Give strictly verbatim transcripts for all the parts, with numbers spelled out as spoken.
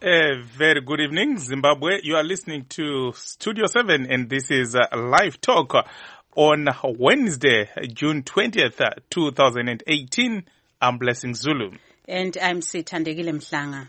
A very good evening, Zimbabwe. You are listening to Studio seven, and this is uh, Live Talk on Wednesday, June twentieth, twenty eighteen. I'm Blessing Zulu. And I'm Sithandekile Mhlanga.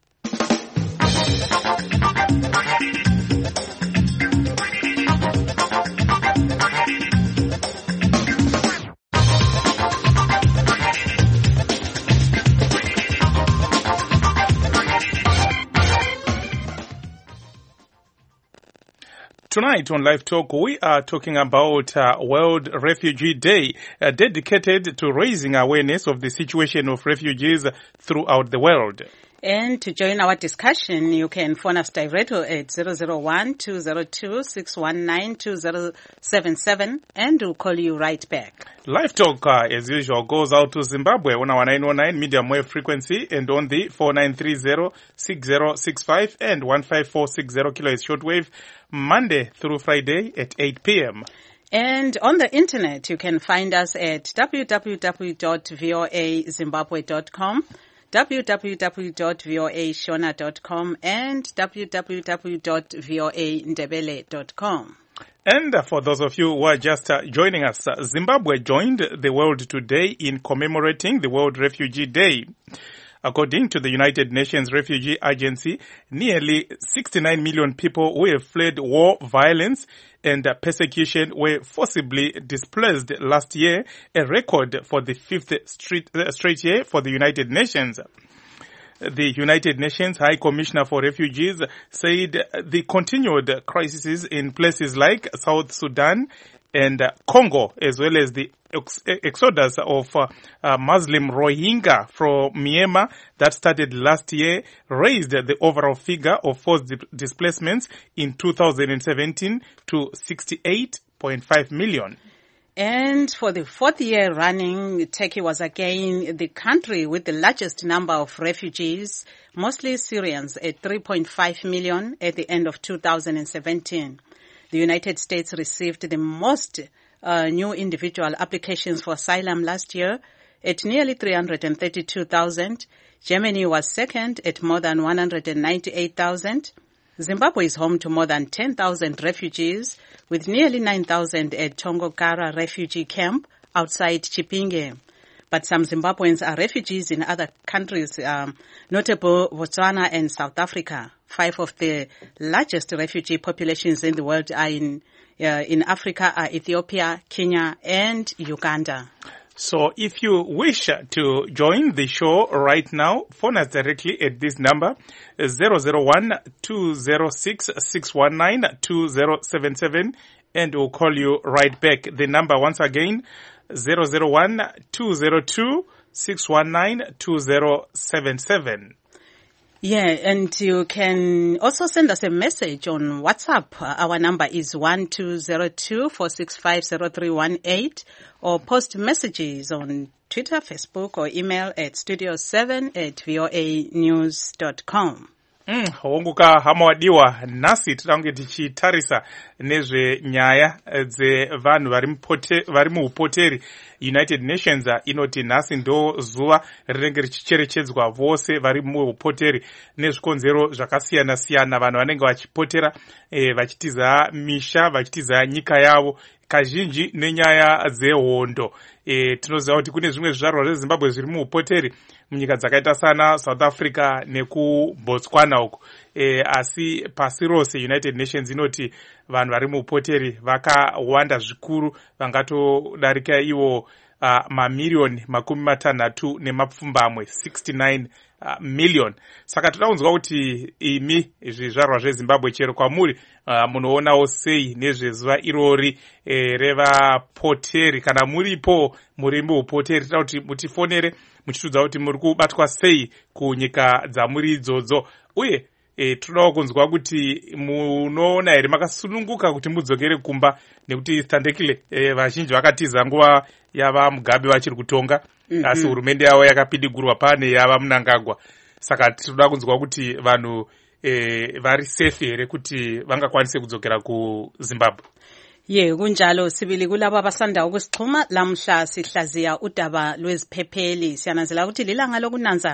Tonight on Live Talk, we are talking about uh, World Refugee Day, uh, dedicated to raising awareness of the situation of refugees throughout the world. And to join our discussion, you can phone us directly at zero zero one, two zero two, six one nine, two zero seven seven, and we'll call you right back. Live Talk, uh, as usual, goes out to Zimbabwe on our nine one nine medium wave frequency and on the four nine three zero, six zero six five and one five four six zero kilohertz shortwave, Monday through Friday at eight p.m. And on the internet, you can find us at w w w dot voa zimbabwe dot com, w w w dot voa shona dot com, and w w w dot voa ndebele dot com. And for those of you who are just uh, joining us, uh, Zimbabwe joined the world today in commemorating the World Refugee Day. According to the United Nations Refugee Agency, nearly sixty-nine million people who have fled war, violence, and uh, persecution were forcibly displaced last year, a record for the fifth straight, uh, straight year for the United Nations. The United Nations High Commissioner for Refugees said the continued crises in places like South Sudan and uh, Congo, as well as the ex- exodus of uh, uh, Muslim Rohingya from Myanmar that started last year, raised the overall figure of forced di- displacements in two thousand seventeen to sixty-eight point five million. And for the fourth year running, Turkey was again the country with the largest number of refugees, mostly Syrians, at three point five million at the end of two thousand seventeen. The United States received the most uh, new individual applications for asylum last year at nearly three hundred thirty-two thousand. Germany was second at more than one hundred ninety-eight thousand. Zimbabwe is home to more than ten thousand refugees, with nearly nine thousand at Tongogara refugee camp outside Chipinge. But some Zimbabweans are refugees in other countries, um, notable Botswana and South Africa. Five of the largest refugee populations in the world are in uh, in Africa are Ethiopia, Kenya, and Uganda. So if you wish to join the show right now, phone us directly at this number, zero zero one, two zero six, six one nine, two zero seven seven, and we'll call you right back. The number once again, zero zero one, two zero two, six one nine, two zero seven seven. Yeah, and you can also send us a message on WhatsApp. Our number is one two zero two, four six five zero three one eight, or post messages on Twitter, Facebook, or email at studio seven at voa news dot com. Mm, honguka hama wadiwa nasi titange tichitarisa nezve nyaya dzevanhu vari muupoteri. United Nations inoti nhasi ndo zuva rinenge richicherechedzwa vose vari muupoteri nezvikonzero zvakasiyana siyana. Vanhu vanenge vachipotera eh, vachitiza misha, vachitiza nyika yavo, kazhinji nenyaya dzehondo. E, tinoziva kuti kune zvimwe zvizvarwa zveZimbabwe zviri muupoteri munyika dzakaita sana South Africa nekuBotswana uko. E, asi pasi rose United Nations inoti vanhu vari muupoteri vakawanda zvikuru, vangatodarika iwo uh, mamiliyoni makumi matanhatu nemapfumbamwe sixty-nine uh, million. Saka toda kunzwa kuti imi zvizvarwa zveZimbabwe chero kwamuri uh, munoonawo sei nezvezuva irori e, revapoteri. Kana muripo muri muupoteri, toda kuti mutifonere muchitudza kuti muri kubatwa sei kunyika dzamuri idzodzo, uye e, todawo kunzwa kuti munoona here makasununguka kuti mudzokere kumba, nekuti Thandekile e, vazhinji vakatiza nguva yava Mugabe vachiri kutonga, mm-hmm. asi hurumende yavo yakapidigurwa pane yava Mnangagwa. Saka tinoda kunzwa kuti vanhu e, vari safe here kuti vangakwanise kudzokera kuZimbabwe. Ye kunjalo sibili kulabo abasanda ukusixhuma lamhla sihlaziya udaba lweziphepheli. Siyananzela ukuthi lilanga lokunanza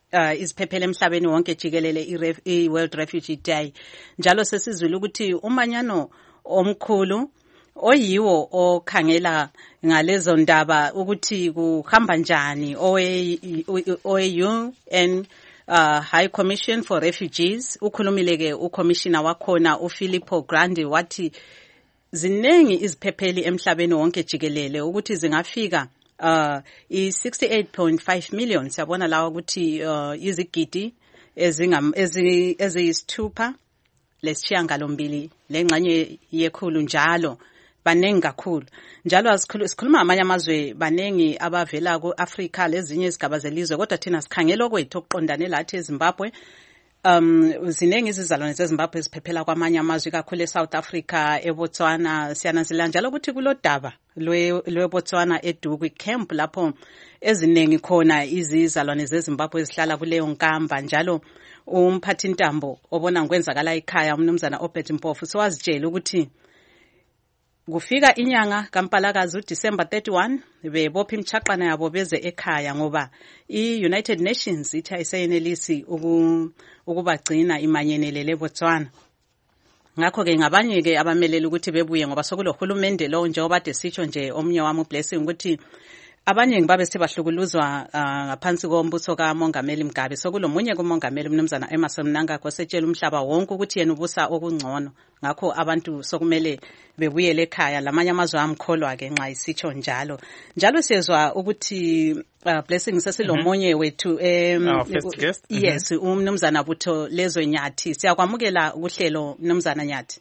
uh, iziphephelo emhlabeni wonke jikelele i-World Refugee Day. Njalo sesizwile ukuthi umanyano omkhulu oyiwo okhangela ngalezo ndaba ukuthi kuhamba njani owe-U N uh, High Commission for Refugees. Ukhulumile ke ucommissioner wakhona uFilippo Grandi wathi zinengi iziphepheli emhlabeni wonke jikelele ukuthi zingafika uh i sixty-eight point five million. Siyabona lawa ukuthi uh, izigidi ezingam eziyisithupha lesishiyangalombili lengxanye yekhulu njalo banengi kakhulu. Njalo sikhuluma amanye amazwe banengi abavela ku-Africa lezinye izigaba zelizwe, kodwa thina sikhangela kwethu okuqondane lathi eZimbabwe. Um, zinengi izizalwane zeZimbabwe ziphephela kwamanye amazwe kakhulu eSouth Africa, eBotswana. Siyananzelela njalo ukuthi kulodaba lweBotswana eDuku camp lapho ezinengi khona izizalwane zeZimbabwe ezihlala kuleyo nkamba. Njalo umphathi ntambo obona ngokwenzakala ekhaya umnumzana Obed Mpofu sowazitshela ukuthi kufika inyanga kaMpalakazi uDecember thirty-first bebopha imchaqana yabo beze ekhaya ngoba i-United Nations ithi ayisayenelisi ukubagcina imanyenelele eBotswana. Ngakho ke ngabanye ke abameleli ukuthi bebuye ngoba sokulohulumende lo njengoba desitsho nje omnye wami uBlessing ukuthi abanye ngibabe sebahlukuluzwa uh, ngaphansi kombuso kaMongameli Mugabe. Sokulomunye kuMongameli umnumzana Emmerson Mnangagwa setshela umhlaba wonke ukuthi yena ubusa okungcono. Ngakho abantu sokumele bebuyele ekhaya. Lamanye amazwe amkholwa ke nxa isitsho njalo. Njalo siyezwa ukuthi uh, Blessing sesilomunye mm -hmm. wethu um, our first guest. Yes, mm -hmm. umnumzana Butho Lezo Nyathi. Siyakwamukela ukuhlelo mnumzana Nyathi.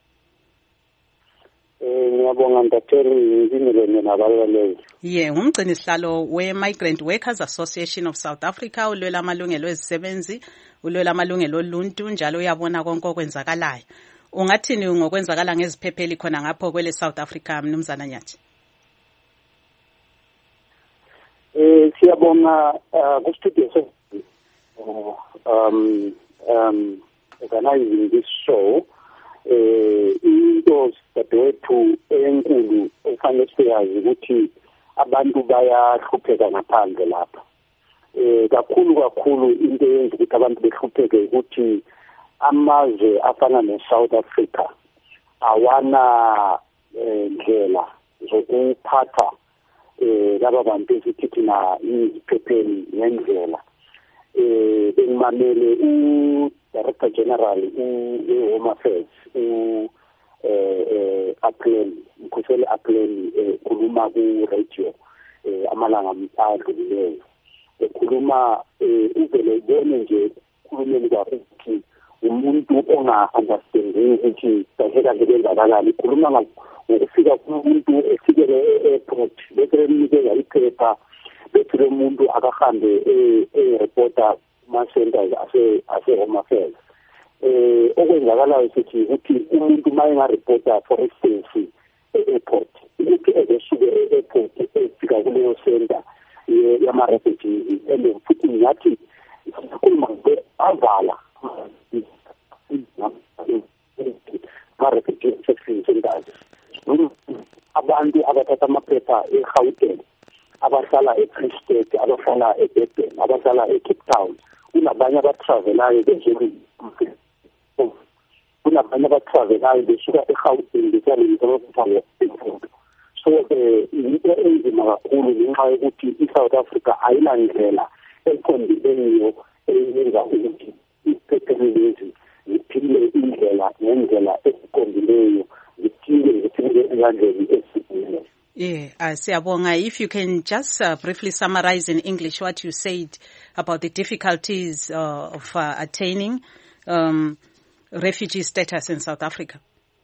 Ngiyabonga ntatheli ngizimile nabalelezi. Ye ngumgcini sihlalo we-Migrant Workers Association of South Africa, ulwela amalungelo ezisebenzi, ulwela amalungelo oluntu, njalo uyabona konke okwenzakalayo. Ungathini ngokwenzakala ngeziphepheli khona ngapho kwele South Africa mnumzana Nyathi? Eh siyabonga ku studio so um um organizing this show. Eh into dadewethu enkulu ofanele siyazi ukuthi abantu bayahlupheka ngaphandle lapha. Eh kakhulu kakhulu into eyenza ukuthi abantu behlupheke ukuthi amazwe afana neSouth Africa awana ndlela zokuphatha eh laba bantu esithi na iziphepheli ngendlela. Eh bengimamele u Director General u-Home Affairs u eh Apleni Mkhuseli Apleni ekhuluma ku radio eh amalanga adlulileyo ekhuluma uvele ubone nje khulumeni ukuthi umuntu onga understanding ukuthi kaheka ngebenzakalani khuluma ngokufika kumuntu efikele e-airport bese emnikeza iphepha bese lo muntu akahambe e-reporter ma-centers ase ase Home Affairs. Eh okwenzakalayo sithi ukuthi umuntu mayenga reporter for instance e-airport ukuthi ezesuke e-airport efika kuleyo center yama refugees and futhi ngathi sikhuluma ngeavala ma refugees centers abantu abathatha amaphepha eGauteng abahlala eFree State abahlala eDurban abahlala eCape Town kunabanye abatravelayo benjeni kunabanye abatravelayo besuka eGauteng besalisa lokuthatha imfundo. So eh into enzima kakhulu ngenxa yokuthi iSouth Africa ayinandlela eqondileyo eyenza ukuthi iziphepheli lezi ziphile indlela ngendlela eqondileyo ziphile ziphile endleleni esiphile. Yeah, uh, Siyabonga, if you can just uh, briefly summarize in English what you said about the difficulties uh, of uh, attaining um, refugee status in South Africa.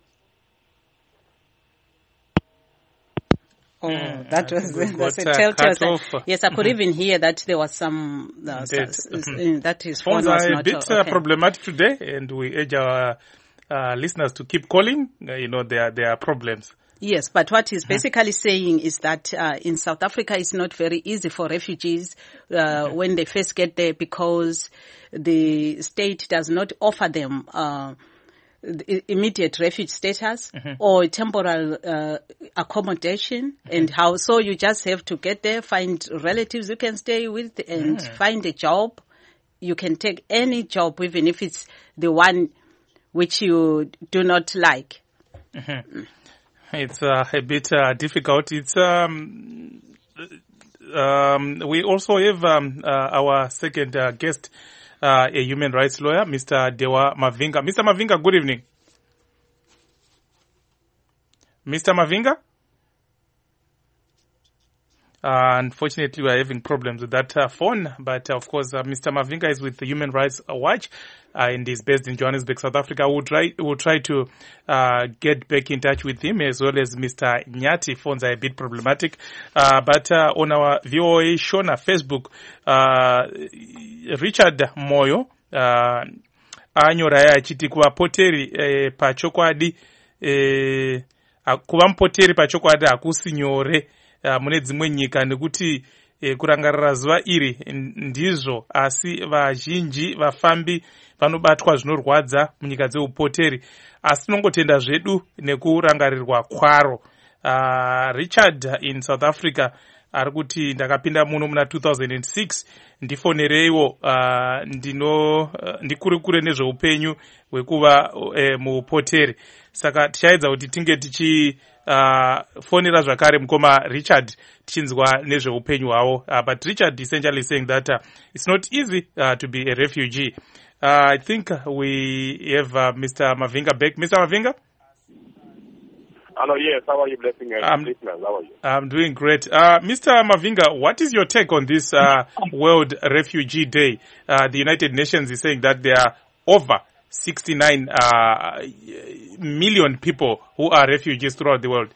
Oh, mm, that was that's a telltale. Yes, I could mm-hmm. even hear that there was some uh, mm-hmm. that his phone was are not a bit okay. uh, problematic today, and we urge our uh, listeners to keep calling. Uh, you know, there there are problems. Yes, but what he's basically saying is that uh, in South Africa it's not very easy for refugees uh, okay. when they first get there because the state does not offer them uh, immediate refuge status mm-hmm. or temporal uh, accommodation mm-hmm. and how so you just have to get there, find relatives you can stay with and mm. find a job you can take any job, even if it's the one which you do not like. Mm-hmm. It's uh, a bit uh, difficult. It's um, um, we also have um, uh, our second uh, guest, uh, a human rights lawyer, Mister Dewa Mavinga. Mister Mavinga, good evening. Mister Mavinga? Uh, unfortunately, we are having problems with that uh, phone, but uh, of course, uh, Mister Mavinga is with the Human Rights Watch uh, and is based in Johannesburg, South Africa. We'll try, we'll try to uh, get back in touch with him, as well as Mister Nyati. Phones are a bit problematic, uh, but uh, on our V O A show na Facebook, uh, Richard Moyo uh, anyora achiti kuvapoteri eh, pachokwadi eh, kuva mupoteri pachokwadi hakusi nyore Uh, mune dzimwe nyika nekuti eh, kurangarira zuva iri ndizvo, asi vazhinji vafambi vanobatwa zvinorwadza munyika dzeupoteri, asi tinongotenda zvedu nekurangarirwa kwaro. Uh, Richard in South Africa ari kuti ndakapinda muno muna two thousand six ndifonereiwo uh, ndino uh, ndikuri kure nezveupenyu hwekuva uh, muupoteri, saka tichaedza kuti tinge tichi uh, fonera zvakare mukoma Richard tichinzwa nezveupenyu hwavo. Uh, but Richard essentially saying that uh, it's not easy uh, to be a refugee. Uh, I think we have uh, Mister Mavinga back. Mister Mavinga? Hello, yes. How are you, Blessing? Um, How are you? I'm doing great. Uh, Mister Mavinga, what is your take on this uh, World Refugee Day? Uh, the United Nations is saying that there are over sixty-nine uh, million people who are refugees throughout the world.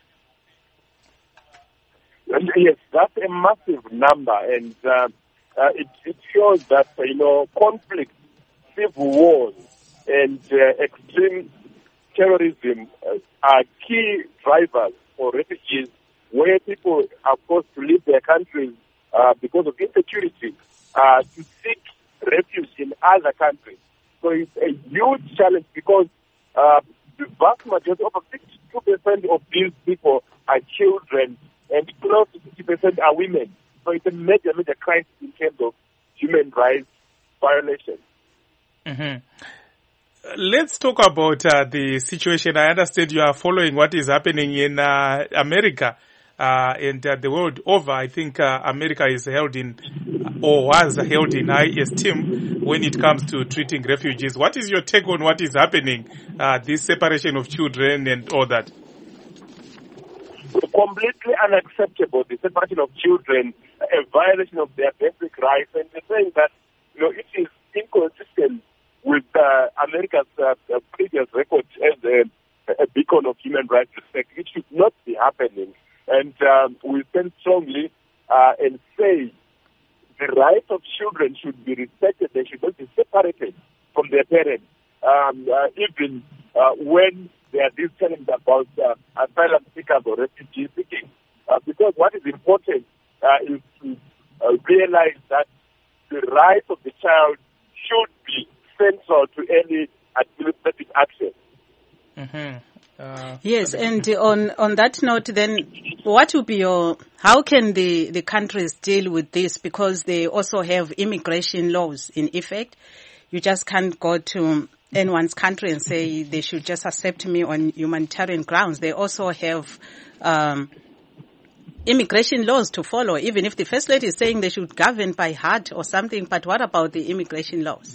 Yes, that's a massive number, and uh, uh, it, it shows that, uh, you know, conflict, civil wars, and uh, extreme terrorism uh, are key drivers for refugees, where people are forced to leave their countries uh, because of insecurity, uh, to seek refuge in other countries. So it's a huge challenge because uh, the vast majority, over fifty-two percent of these people are children, and close to fifty percent are women. So it's a major, major crisis in terms of human rights violations. Mm-hmm. Let's talk about uh, the situation. I understand you are following what is happening in uh, America uh, and uh, the world over. I think uh, America is held in, or was held in high esteem when it comes to treating refugees. What is your take on what is happening, uh, this separation of children and all that? Completely unacceptable, the separation of children, a violation of their basic rights, and they're saying that, you know, it is inconsistent with uh, America's uh, previous record as a, a beacon of human rights respect. It should not be happening. And um, we stand strongly uh, and say the rights of children should be respected. They should not be separated from their parents, um, uh, even uh, when there are these challenges about uh, asylum seekers or refugee seeking. Uh, because what is important uh, is to uh, realize that the rights of the child should be central to any administrative action. Mm-hmm. Uh, yes, and on, on that note, then, what will be your, how can the, the countries deal with this? Because they also have immigration laws in effect. You just can't go to anyone's country and say they should just accept me on humanitarian grounds. They also have um, immigration laws to follow, even if the First Lady is saying they should govern by heart or something. But what about the immigration laws?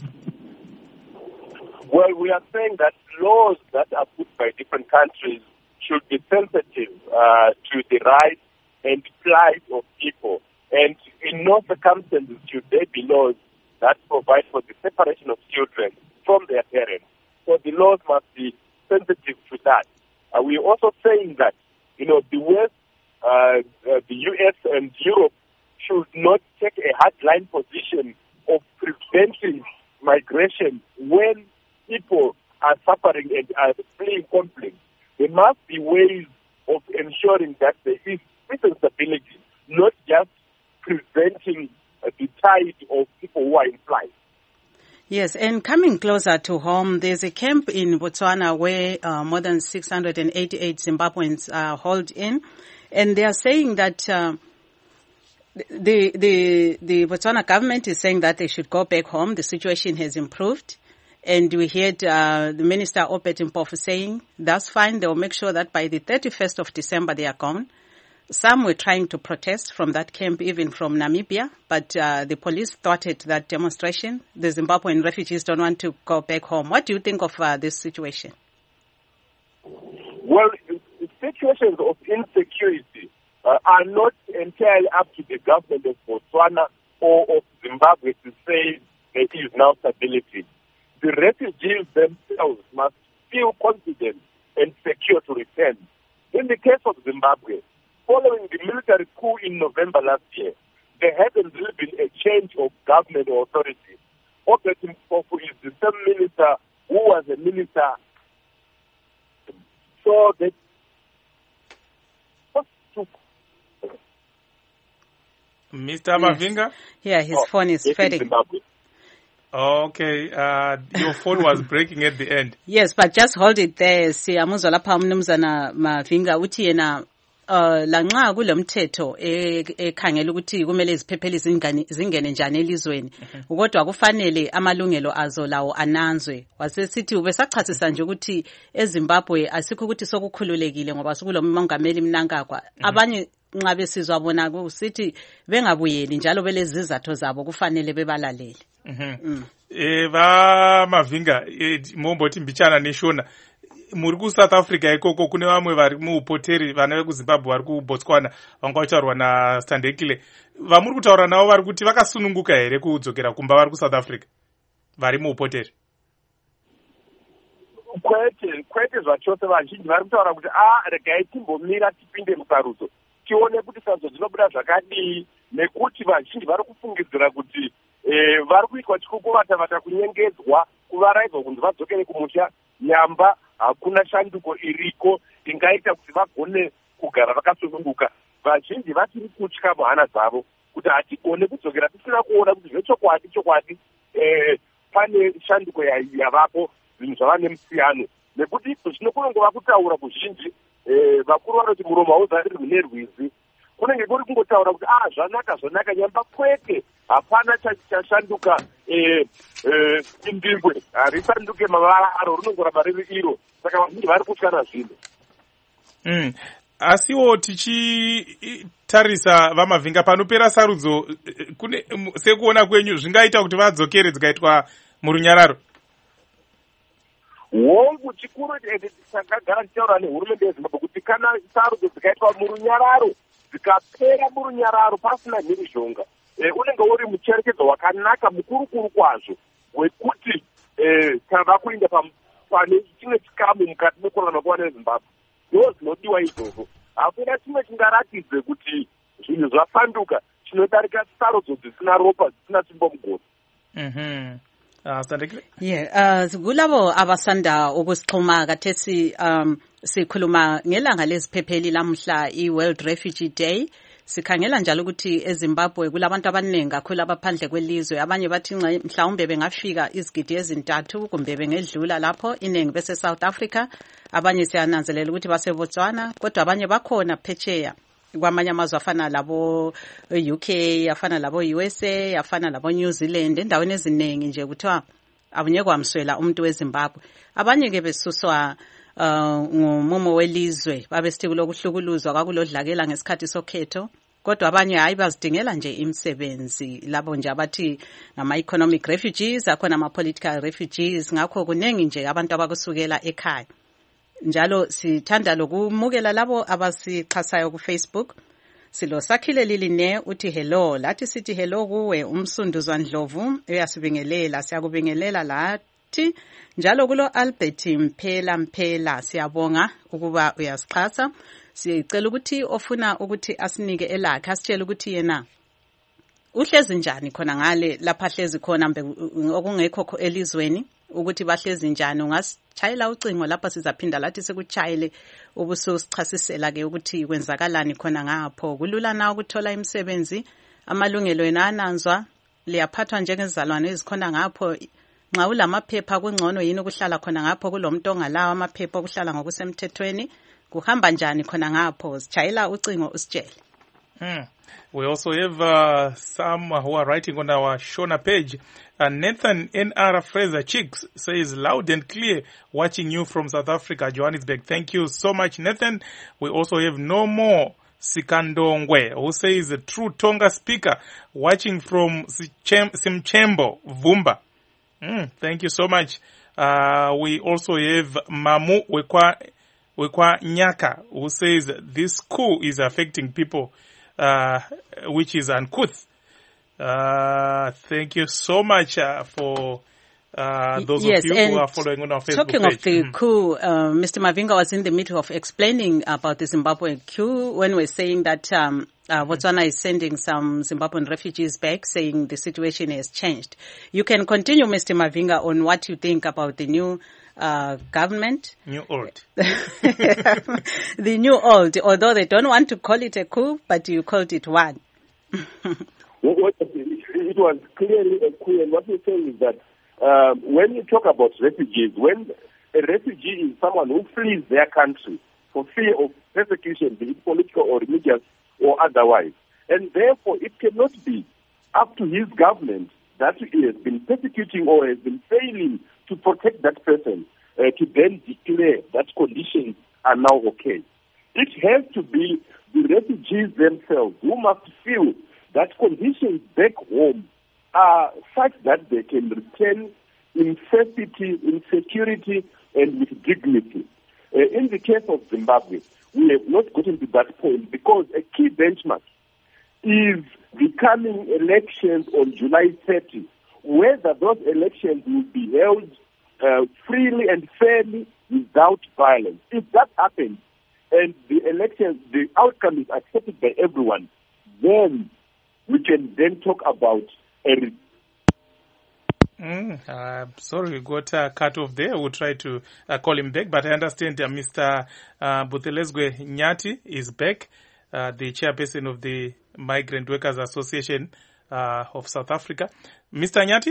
Well, we are saying that laws that are put by different countries should be sensitive uh, to the rights and plight of people. And in no circumstances should there be laws that provide for the separation of children from their parents. So the laws must be sensitive to that. Uh, we are also saying that, you know, the West, uh, uh, the U S and Europe should not take a hardline position of preventing migration when people are suffering and are fleeing conflict. There must be ways of ensuring that there is peace and stability, not just preventing uh, the tide of people who are in flight. Yes, and coming closer to home, there's a camp in Botswana where uh, more than six hundred eighty-eight Zimbabweans are hauled in, and they are saying that uh, The, the, the Botswana government is saying that they should go back home. The situation has improved. And we heard uh, the Minister Obed Mpofu saying, that's fine. They will make sure that by the thirty-first of December they are gone. Some were trying to protest from that camp, even from Namibia, but uh, the police thwarted that demonstration. The Zimbabwean refugees don't want to go back home. What do you think of uh, this situation? Well, situations of insecurity uh, are not entirely up to the government of Botswana or of Zimbabwe to say there is now stability. The refugees themselves must feel confident and secure to return. In the case of Zimbabwe, following the military coup in November last year, there hasn't really been a change of government or authority. Obed Mpofu is the same minister who was a minister. So that Mister Mavinga? Yeah, his oh, phone is fading. Okay, uh, your phone was breaking at the end. Yes, but just hold it there. Siyamuzwa lapha umnumzana Mavinga uthi yena uh lanxa kulomthetho ekhangela ukuthi kumele iziphepheli zingene njani elizweni kodwa kufanele amalungelo azo lawo ananzwe. Wasesithi ubesachasisa nje ukuthi eZimbabwe asikho ukuthi sokukhululekile ngoba sekulomongameli Mnangagwa. Abanye nxa besizwa bona kusithi bengabuyeli njalo belezi izathu zabo kufanele bebalalele. Mhm. Eh va Mavinga mombothi mbichana neshona muri ku South Africa ikoko kune vamwe vari muupoteri vana vekuZimbabwe vari kuBotswana vanga vachaurwa naStandekile vamuri kutaura navo vari kuti vakasununguka here kudzokera kumba vari kuSouth Africa vari muupoteri. Kwete kwete zvachose vazhinji vari kutaura kuti a regai timbomira tipinde musarudzo tione kuti sarudzo dzinobuda zvakadii nekuti vazhinji vari kufungidzira kuti eh, vari kuitwa chikukuvatavata kunyengedzwa kuvaraidzwa kunzi vadzokere kumusha nyamba hakuna shanduko iriko ingaita kuti vagone kugara vakasununguka. Vazhinji vachiri kutya muhana dzavo kuti hatigone kudzokera tisina kuona kuti zvechokwadi chokwadi eh, pane shanduko yavapo zvinhu zvava nemusiyano nekuti zvino kunongova kutaura kuzhinji eh, vakuru vanoti muromo hauzarirwi nerwizi kunenge kuri kungotaura kuti ah zvanaka zvanaka nyamba kwete hapana chashanduka eh, eh, indimbwe harisanduke mavara aro rinongoramba riri iro saka vazhinji vari kutyana zvinhu. Mm. Asiwo tichitarisa vaMavinga panopera sarudzo kune sekuona kwenyu zvingaita kuti vadzokere dzikaitwa murunyararo. Hongu chikuru takagara tichitaura nehurumende yeZimbabwe kuti kana sarudzo dzikaitwa murunyararo dzikapera murunyararo pasina mhirizhonga eh, unenge uri mucherechedzo wakanaka mukurukuru kwazvo wekuti eh, tava kuinda pane chimwe chikamu mukati mekurarama kwevana veZimbabwe. Ndo zvinodiwa izvozvo. Hakuna chimwe chingaratidze kuti zvinhu zvafanduka chinodarika sarudzo dzisina ropa dzisina simbo mugoni. Mhm. Uh, yeah, uh, kulabo abasanda ukusixhuma kathesi um sikhuluma ngelanga leziphepheli lamhla i-World Refugee Day. Sikhangela njalo ukuthi eZimbabwe kulabantu abaningi kakhulu abaphandle kwelizwe, abanye bathi mhlawumbe bengafika izigidi ezintathu kumbe bengedlula lapho iningi bese South Africa, abanye siyananzelela ukuthi base Botswana, kodwa abanye bakhona phetsheya kwamanye amazwe afana labo U K, afana labo U S A, afana labo New Zealand, endaweni eziningi nje kuthiwa abunye kwamswela umuntu weZimbabwe. Abanye ke besuswa uh, ngumumo welizwe babesithi kulokuhlukuluzwa kwakulodlakela ngesikhathi sokhetho, kodwa abanye hayi bazidingela nje imisebenzi labo nje abathi ngama economic refugees, akhona ama political refugees, ngakho kunengi nje abantu abakusukela ekhaya. Njalo sithanda lokumukela labo abasixhasayo ku Facebook. Silo Sakhile Liline uthi hello, lathi sithi hello kuwe umsunduzwa Ndlovu uyasibingelela, siyakubingelela lathi. Njalo kulo Albert Mphela Mphela siyabonga ukuba uyasixhasa. Siyicela ukuthi ofuna ukuthi asinike elakhe asitshela ukuthi yena uhlezi njani khona ngale lapha hlezi khona mbe okungekho elizweni, ukuthi bahlezi njani. Ungasitshayela ucingo lapha sizaphinda lathi sikuchayele ubususichasisela ke ukuthi kwenzakalani khona ngapho. Kulula na ukuthola imisebenzi, amalungelo ena ananzwa, liyaphathwa njengezalwane ezikhona ngapho. Nxa ulamaphepha kungcono yini ukuhlala khona ngapho kulomuntu ongalawo amaphepha okuhlala ngokusemthethweni? Kuhamba njani khona ngapho? Sitshayela ucingo usitshele. Hmm. We also have uh, some who are writing on our Shona page. Uh, Nathan N R Fraser Chicks says, loud and clear, watching you from South Africa, Johannesburg. Thank you so much, Nathan. We also have No More Sikandongwe, who says, a true Tonga speaker, watching from Simchembo, Vumba. Mm, thank you so much. Uh, we also have Mamu Wekwa, Wekwa Nyaka, who says, this coup is affecting people, uh, which is uncouth. Uh, thank you so much uh, for uh, those yes, of you who are following on our Facebook talking page. Talking of the mm. coup, uh, Mister Mavinga was in the middle of explaining about the Zimbabwean coup when we're saying that um, uh, Botswana is sending some Zimbabwean refugees back, saying the situation has changed. You can continue, Mister Mavinga, on what you think about the new uh, government. New old. The new old, although they don't want to call it a coup, but you called it one. It was clearly a coup, and what you're saying is that uh, when you talk about refugees, when a refugee is someone who flees their country for fear of persecution, be it political or religious or otherwise, and therefore it cannot be up to his government that he has been persecuting or has been failing to protect that person uh, to then declare that conditions are now okay. It has to be the refugees themselves who must feel that conditions back home are such that they can return in safety, in security, and with dignity. Uh, in the case of Zimbabwe, we have not gotten to that point because a key benchmark is the coming elections on July thirtieth, whether those elections will be held uh, freely and fairly without violence. If that happens and the elections, the outcome is accepted by everyone, then we can then talk about a... Mm, uh, sorry, we got uh, cut off there. We'll try to uh, call him back, but I understand uh, Mister Uh, Buthelezwe Nyati is back, uh, the chairperson of the Migrant Workers Association uh, of South Africa. Mister Nyati?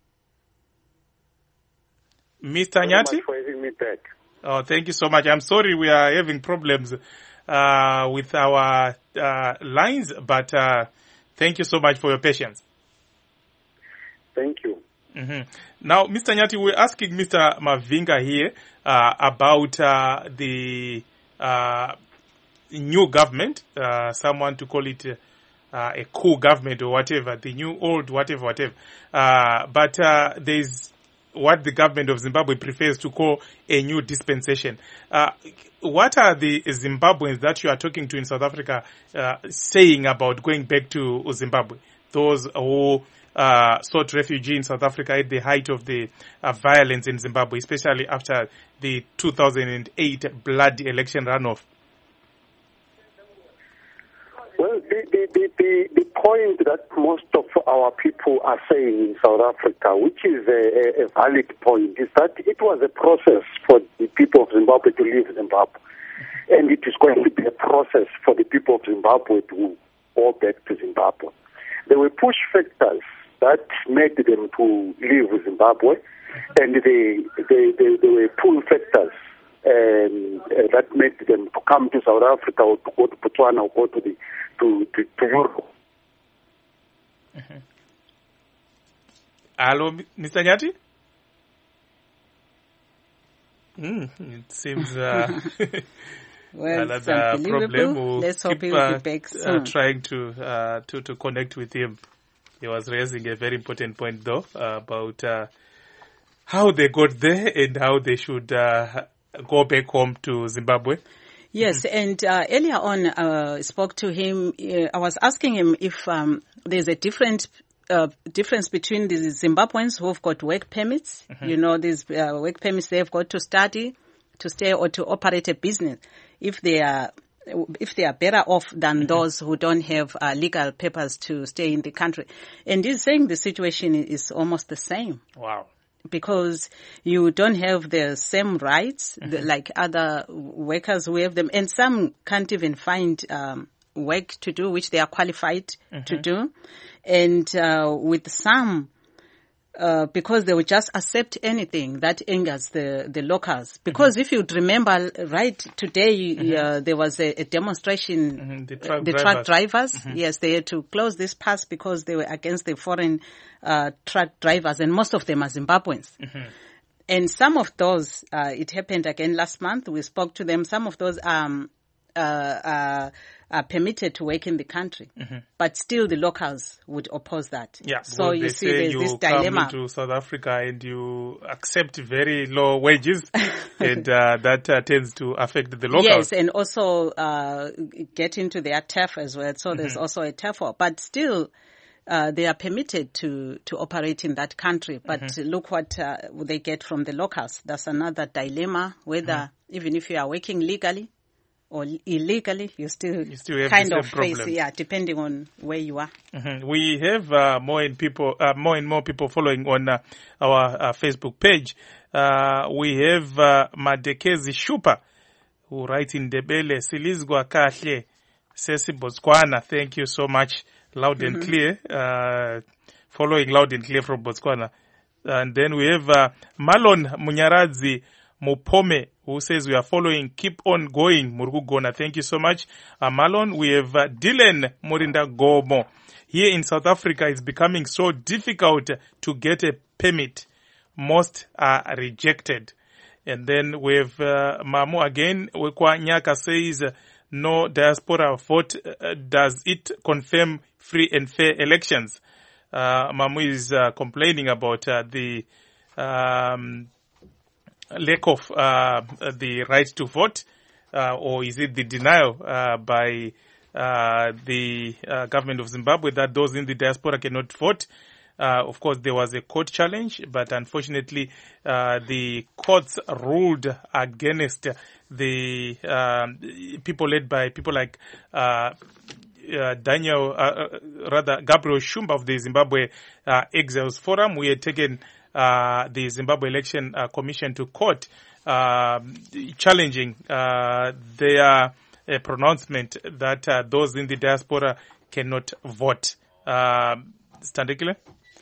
Mister Thank Nyati? you for having me back. Oh, thank you so much. I'm sorry we are having problems uh, with our uh, lines, but uh, thank you so much for your patience. Thank you. Mm-hmm. Now, Mister Nyati, we're asking Mister Mavinga here uh, about uh, the uh, new government, uh, someone to call it uh, a coup government or whatever, the new old whatever, whatever. Uh, but uh, there's what the government of Zimbabwe prefers to call a new dispensation. Uh, what are the Zimbabweans that you are talking to in South Africa uh, saying about going back to Zimbabwe? Those who uh, sought refuge in South Africa at the height of the uh, violence in Zimbabwe, especially after the two thousand eight bloody election runoff. Well, the, the, the, the, the point that most of our people are saying in South Africa, which is a, a valid point, is that it was a process for the people of Zimbabwe to leave Zimbabwe. And it is going to be a process for the people of Zimbabwe to go back to Zimbabwe. There were push factors that made them to leave Zimbabwe, and they, they, they, they were pull factors um, uh, that made them to come to South Africa or to go to Botswana or go to the to to, to Europe. Mm-hmm. Hello, Mister Nyati? Mm, it seems uh, well, another problem. We'll Let's keep hope he will uh, be back soon. uh, trying to, uh, to to connect with him. He was raising a very important point, though, uh, about uh, how they got there and how they should uh, go back home to Zimbabwe. Yes, and uh, earlier on, uh, I spoke to him. Uh, I was asking him if um, there's a different uh, difference between the Zimbabweans who've got work permits. Mm-hmm. You know, these uh, work permits, they've got to study, to stay, or to operate a business. If they are, if they are better off than mm-hmm. those who don't have uh, legal papers to stay in the country. And he's saying the situation is almost the same. Wow. Because you don't have the same rights mm-hmm. the, like other workers who have them, and some can't even find um, work to do which they are qualified mm-hmm. to do. And uh, with some, Uh, because they would just accept anything that angers the, the locals. Because mm-hmm. if you'd remember, right, today mm-hmm. uh, there was a, a demonstration, mm-hmm. the truck uh, the drivers, truck drivers mm-hmm. yes, they had to close this pass because they were against the foreign uh, truck drivers, and most of them are Zimbabweans. Mm-hmm. And some of those, uh, it happened again last month, we spoke to them, some of those um, uh, uh, are permitted to work in the country, mm-hmm. but still the locals would oppose that. Yeah, so you they see, say there's you this dilemma. come to South Africa and you accept very low wages, and uh, that uh, tends to affect the locals. Yes, and also uh, get into their turf as well. So there's mm-hmm. also a turf war, but still. Uh, they are permitted to, to operate in that country, but mm-hmm. look what uh, they get from the locals. That's another dilemma, whether mm-hmm. even if you are working legally or illegally, you still, you still have kind the of same face, problem. yeah, depending on where you are. Mm-hmm. We have uh, more and people, uh, more and more people following on uh, our uh, Facebook page. Uh, we have uh, Madekezi Shupa, who writes in Debele, Silizgwa Kahle, Sesi Botswana. Thank you so much. Loud and mm-hmm. clear, uh, following loud and clear from Botswana. And then we have uh, Malon Munyaradzi Mupome, who says we are following, keep on going, Murugugona. Thank you so much, uh, Malon. We have uh, Dylan Morinda Gomo. Here in South Africa, it's becoming so difficult to get a permit. Most are rejected. And then we have uh, Mamu again. Wekwa Nyaka says, uh, no diaspora vote. Uh, does it confirm free and fair elections? Uh, Mamu is uh, complaining about uh, the um, lack of uh, the right to vote, uh, or is it the denial uh, by uh, the uh, government of Zimbabwe that those in the diaspora cannot vote? Uh, of course, there was a court challenge, but unfortunately, uh, the courts ruled against the um, people led by people like uh, uh, Daniel, uh, rather Gabriel Shumba of the Zimbabwe uh, Exiles Forum. We had taken uh, the Zimbabwe Election uh, Commission to court, uh, challenging uh, their uh, pronouncement that uh, those in the diaspora cannot vote. Uh, Standekile?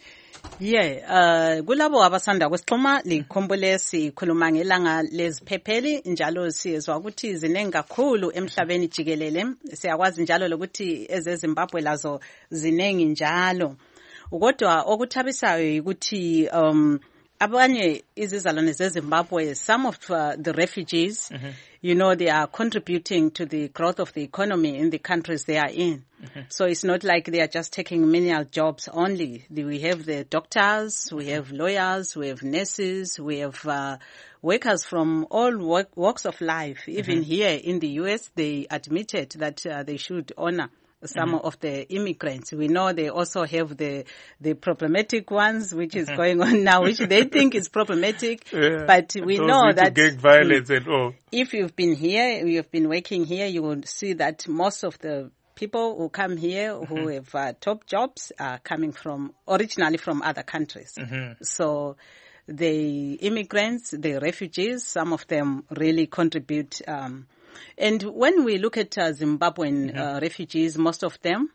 Yeah, uh, kulabo abasanda kwesixhuma likhumbule sikhuluma ngelanga leziphepheli njalo siyezwa ukuthi ziningi kakhulu emhlabeni jikelele. Siyakwazi njalo lokuthi ezeZimbabwe lazo ziningi njalo. Kodwa okuthabisayo ukuthi um abanye izizalwane zeZimbabwe, some of uh, the refugees, mm-hmm. you know, they are contributing to the growth of the economy in the countries they are in. Mm-hmm. So it's not like they are just taking menial jobs only. We have the doctors, we have lawyers, we have nurses, we have uh, workers from all work, walks of life. Even mm-hmm. here in the U S, they admitted that uh, they should honor some mm-hmm. of the immigrants. We know they also have the the problematic ones, which is mm-hmm. going on now, which they think is problematic. Yeah. But we Those know that gang violence and all. If you've been here, you've been working here, you will see that most of the people who come here mm-hmm. who have uh, top jobs are coming from originally from other countries. Mm-hmm. So the immigrants, the refugees, some of them really contribute. Um, And when we look at uh, Zimbabwean mm-hmm. uh, refugees, most of them,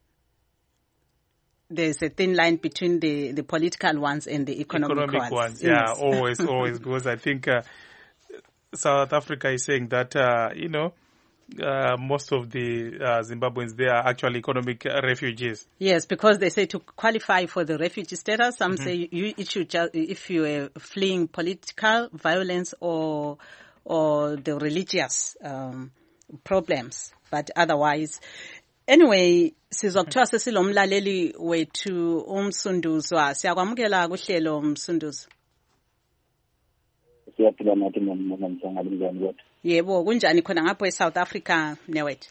there's a thin line between the, the political ones and the economic, economic ones. ones. Yeah, always, always, because I think uh, South Africa is saying that, uh, you know, uh, most of the uh, Zimbabweans, they are actually economic uh, refugees. Yes, because they say to qualify for the refugee status, some mm-hmm. say you, it should just, if you are fleeing political violence or or the religious um, problems, but otherwise. Anyway, sizokuthiwa sesilomlaleli wethu uMsunduzwa. Siyakwamukela kuhlelo uMsunduzo. Siyaphila nathi mama msanga linjani kodwa? Yebo, kunjani khona ngapho eSouth Africa newethu?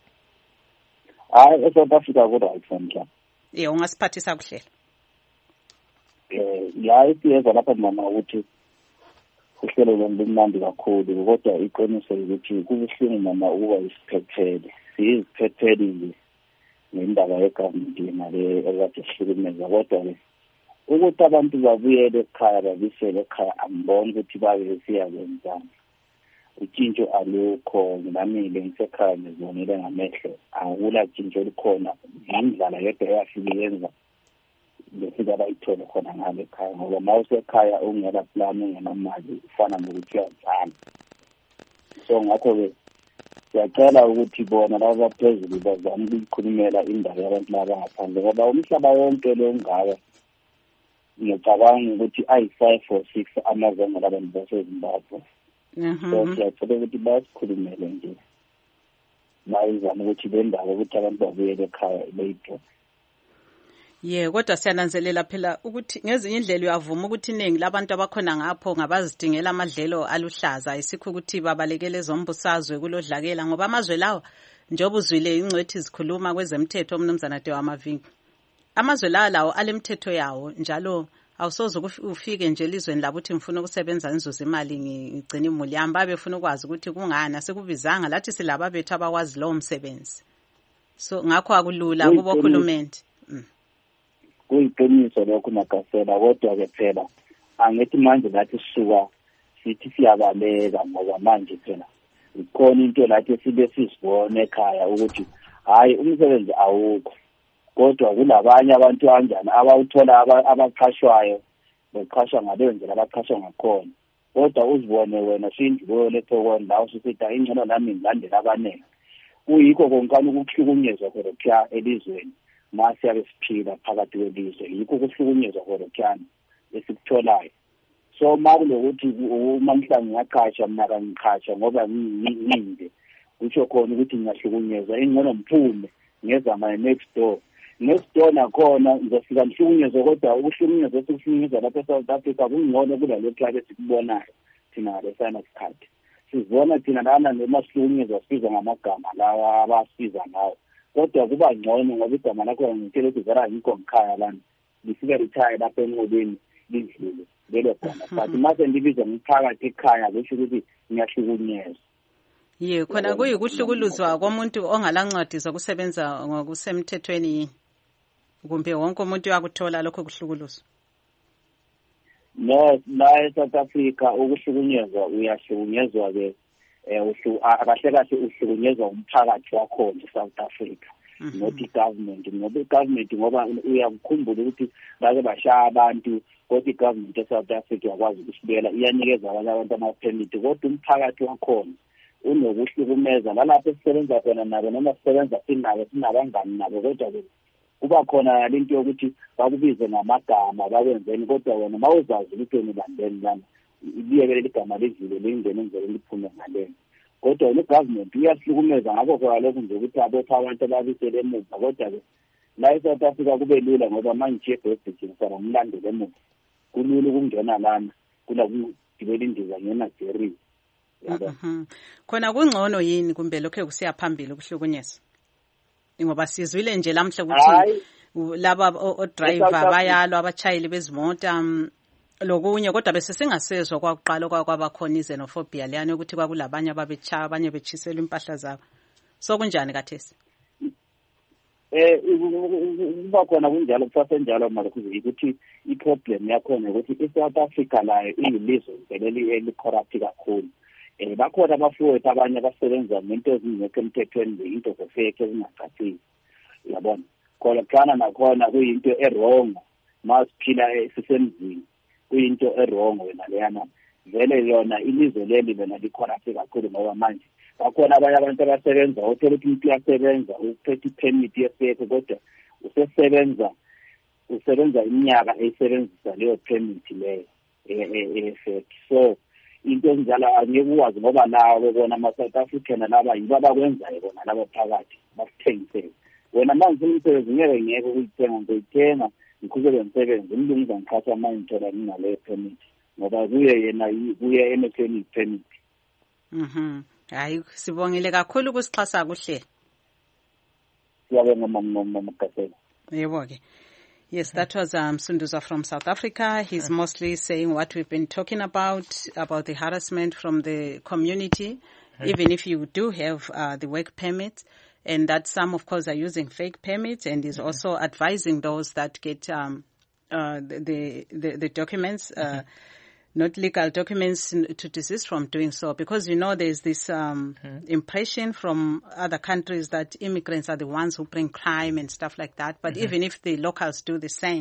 Hayi, eSouth Africa kodwa ayifundla. Eh, ungasiphathisa kuhlelo. Eh, la isiyeza lapha mama ukuthi uhlelo lomnandi kakhulu kodwa iqiniso ukuthi kubuhlungu mama ukuba isiphephele siyiziphephele nje ngendaba yegovernment imali ekade sihlukumeza kodwa ke ukuthi abantu babuyele ekhaya babisele ekhaya amboni ukuthi babe siyakwenzana utshintsho alukho ngamile ngisekhaya ngizonile ngamehlo akula tshintsho likhona ngindlala yedwa yafika yenza befika bayithole khona ngale ekhaya ngoba ma usekhaya ungela plan ungenamali ufana nokuthi uyazana. So ngakho-ke siyacela ukuthi bona laba baphezulu bazame ukuyikhulumela indaba yabantu laba ngaphandle ngoba umhlaba wonke lo ungaka ngiyacabanga ukuthi ayi-five or six amazwe ngalabantu baseZimbabwe. So siyacela ukuthi basikhulumele nje bayizame ukuthi le ndaba ukuthi abantu babuyele ekhaya beyipho. Ye kodwa siyananzelela phela ukuthi ngezinye indlela uyavuma ukuthi iningi labantu abakhona ngapho ngabazidingela amadlelo aluhlaza ayisikho ukuthi babalekele zombusazwe kulodlakela ngoba amazwe lawo njengoba uzwile ingcwethi zikhuluma kwezemthetho umnumzana Dewa Mavinga. Amazwe lawo lawo alemthetho yawo njalo awusoze ufike nje elizweni labo uthi ngifuna ukusebenza ngizuza imali ngigcina imuli yami babe befuna ukwazi ukuthi kungani asekubizanga lathi silaba bethu abakwazi lo msebenzi. So ngakho akulula kubo khulumende. Kuyiqiniso lokho nakasela kodwa-ke phela angithi manje lathi sisuka sithi siyabaleka ngoba manje phela ikhona into lathi sibe sizibona ekhaya ukuthi hayi umsebenzi awukho kodwa kulabanye abantu kanjani abawuthola abaqashwayo beqashwa ngaleyo ndlela abaqashwa ngakhona kodwa uzibone wena sindlulo lethokoni la ususithi ingcono nami ngilandela abanele kuyikho konkani ukuhlukunyezwa khona elizweni mase yabe siphila phakathi kwelizwe yikho ukuhlukunyezwa khona esikutholayo. So makulokuthi uma mhlawumbe ngiyaqasha mina kangiqasha ngoba nginde kusho khona ukuthi ngiyahlukunyezwa ingcono ngiphume ngezama next door next door nakhona ngizofika ngihlukunyezwe kodwa ukuhlukunyezwa esikuhlukunyezwa lapha eSouth Africa kungcono kulalokhu ake sikubonayo thina lesana isikhathi sizona thina lana noma sihlukunyezwa siza ngamagama lawa abasiza ngawo kodwa kuba ngcono ngoba igama lakho ngitshela ukuthi zara ngikho ngikhaya lana lifika lithaya lapha enqobeni lidlule lelo gama but mase ndibiza ngiphakathi ekhaya kusho ukuthi ngiyahlukunyezwa. Ye khona kuyikuhlukuluzwa komuntu ongalancwadi zokusebenza ngokusemthethweni kumbe wonke umuntu uyakuthola lokho kuhlukuluzwa. No, la eSouth Africa ukuhlukunyezwa uyahlukunyezwa ke eh akahle kahle uhlukunyezwa umphakathi wakhona eSouth Africa not i-government ngoba i-government ngoba uyakukhumbula ukuthi bake bashaya abantu kodwa i-government eSouth Africa yakwazi ukusibela iyanikeza abanye abantu ama-permit kodwa umphakathi wakhona unokuhlukumeza lalapho esisebenza khona nabo noma sisebenza sinabo sinabangani nabo kodwa kuba khona lento yokuthi bakubize ngamagama bakwenzeni kodwa wena mawuzazi ukuthi unilandeni lana ibiyekele igama lidlule lingene indlela liphume ngale kodwa le-government iyahlukumeza ngakho kwa lokho nje ukuthi abopha abantu ababisele emuva kodwa ke la eSouth Africa kube lula ngoba manje ebhedini sara umlandele emuva kulula ukungena lana kula kugibela indiza ngena Jerry yabo. Khona kungcono yini kumbe lokho kusiya phambili ukuhlukunyezwa ngoba sizwile nje lamhla ukuthi laba o-driver bayalwa abachayeli bezimota lokunye kodwa bese singasezwe kwakuqala kwabakhona izenofobia leyani ukuthi kwakulabanye ababechaya abanye bechisela impahla zabo so kunjani kathesi? Eh kuba khona kunjalo kusasenjalo manje ukuthi i-problem yakhona ukuthi iSouth Africa layo iyilizwe leli elicorrupt kakhulu. Eh bakhona abafowethu abanye abasebenza ngento ezingekho emthethweni into zefake ezingacacile yabona khona kana nakhona kuyinto errong masiphila sisemzini kuyinto errong wena leyana vele yona ilizwe leli lena licorrupt kakhulu ngoba manje bakhona abanye abantu abasebenza uthola ukuthi umuntu uyasebenza uphethe permit yesefo kodwa usesebenza usebenza iminyaka eyisebenzisa leyo permit leyo efake so into enjalo angeke ukwazi ngoba nawo bona ama-South African laba yibo abakwenzayo bona laba phakathi basithengisele wena manje umsebenzi ngeke ngeke uyithenga ngiyithenga ngiqhubeke umsebenzi umlungu ngikhatha amanye ngithola nginaleyo permit ngoba kuye yena kuye emehlweni permit. Mhm hayi sibongile kakhulu kusixhasa kuhle siyabonga mama Makasela. Yebo ke. Yes, that was um, Sunduza from South Africa. He's mostly saying what we've been talking about, about the harassment from the community, mm-hmm. even if you do have uh, the work permit, and that some, of course, are using fake permits, and is mm-hmm. also advising those that get um, uh, the, the, the documents, uh, mm-hmm. not legal documents, to desist from doing so. Because, you know, there's this um, mm-hmm. impression from other countries that immigrants are the ones who bring crime and stuff like that. But mm-hmm. even if the locals do the same,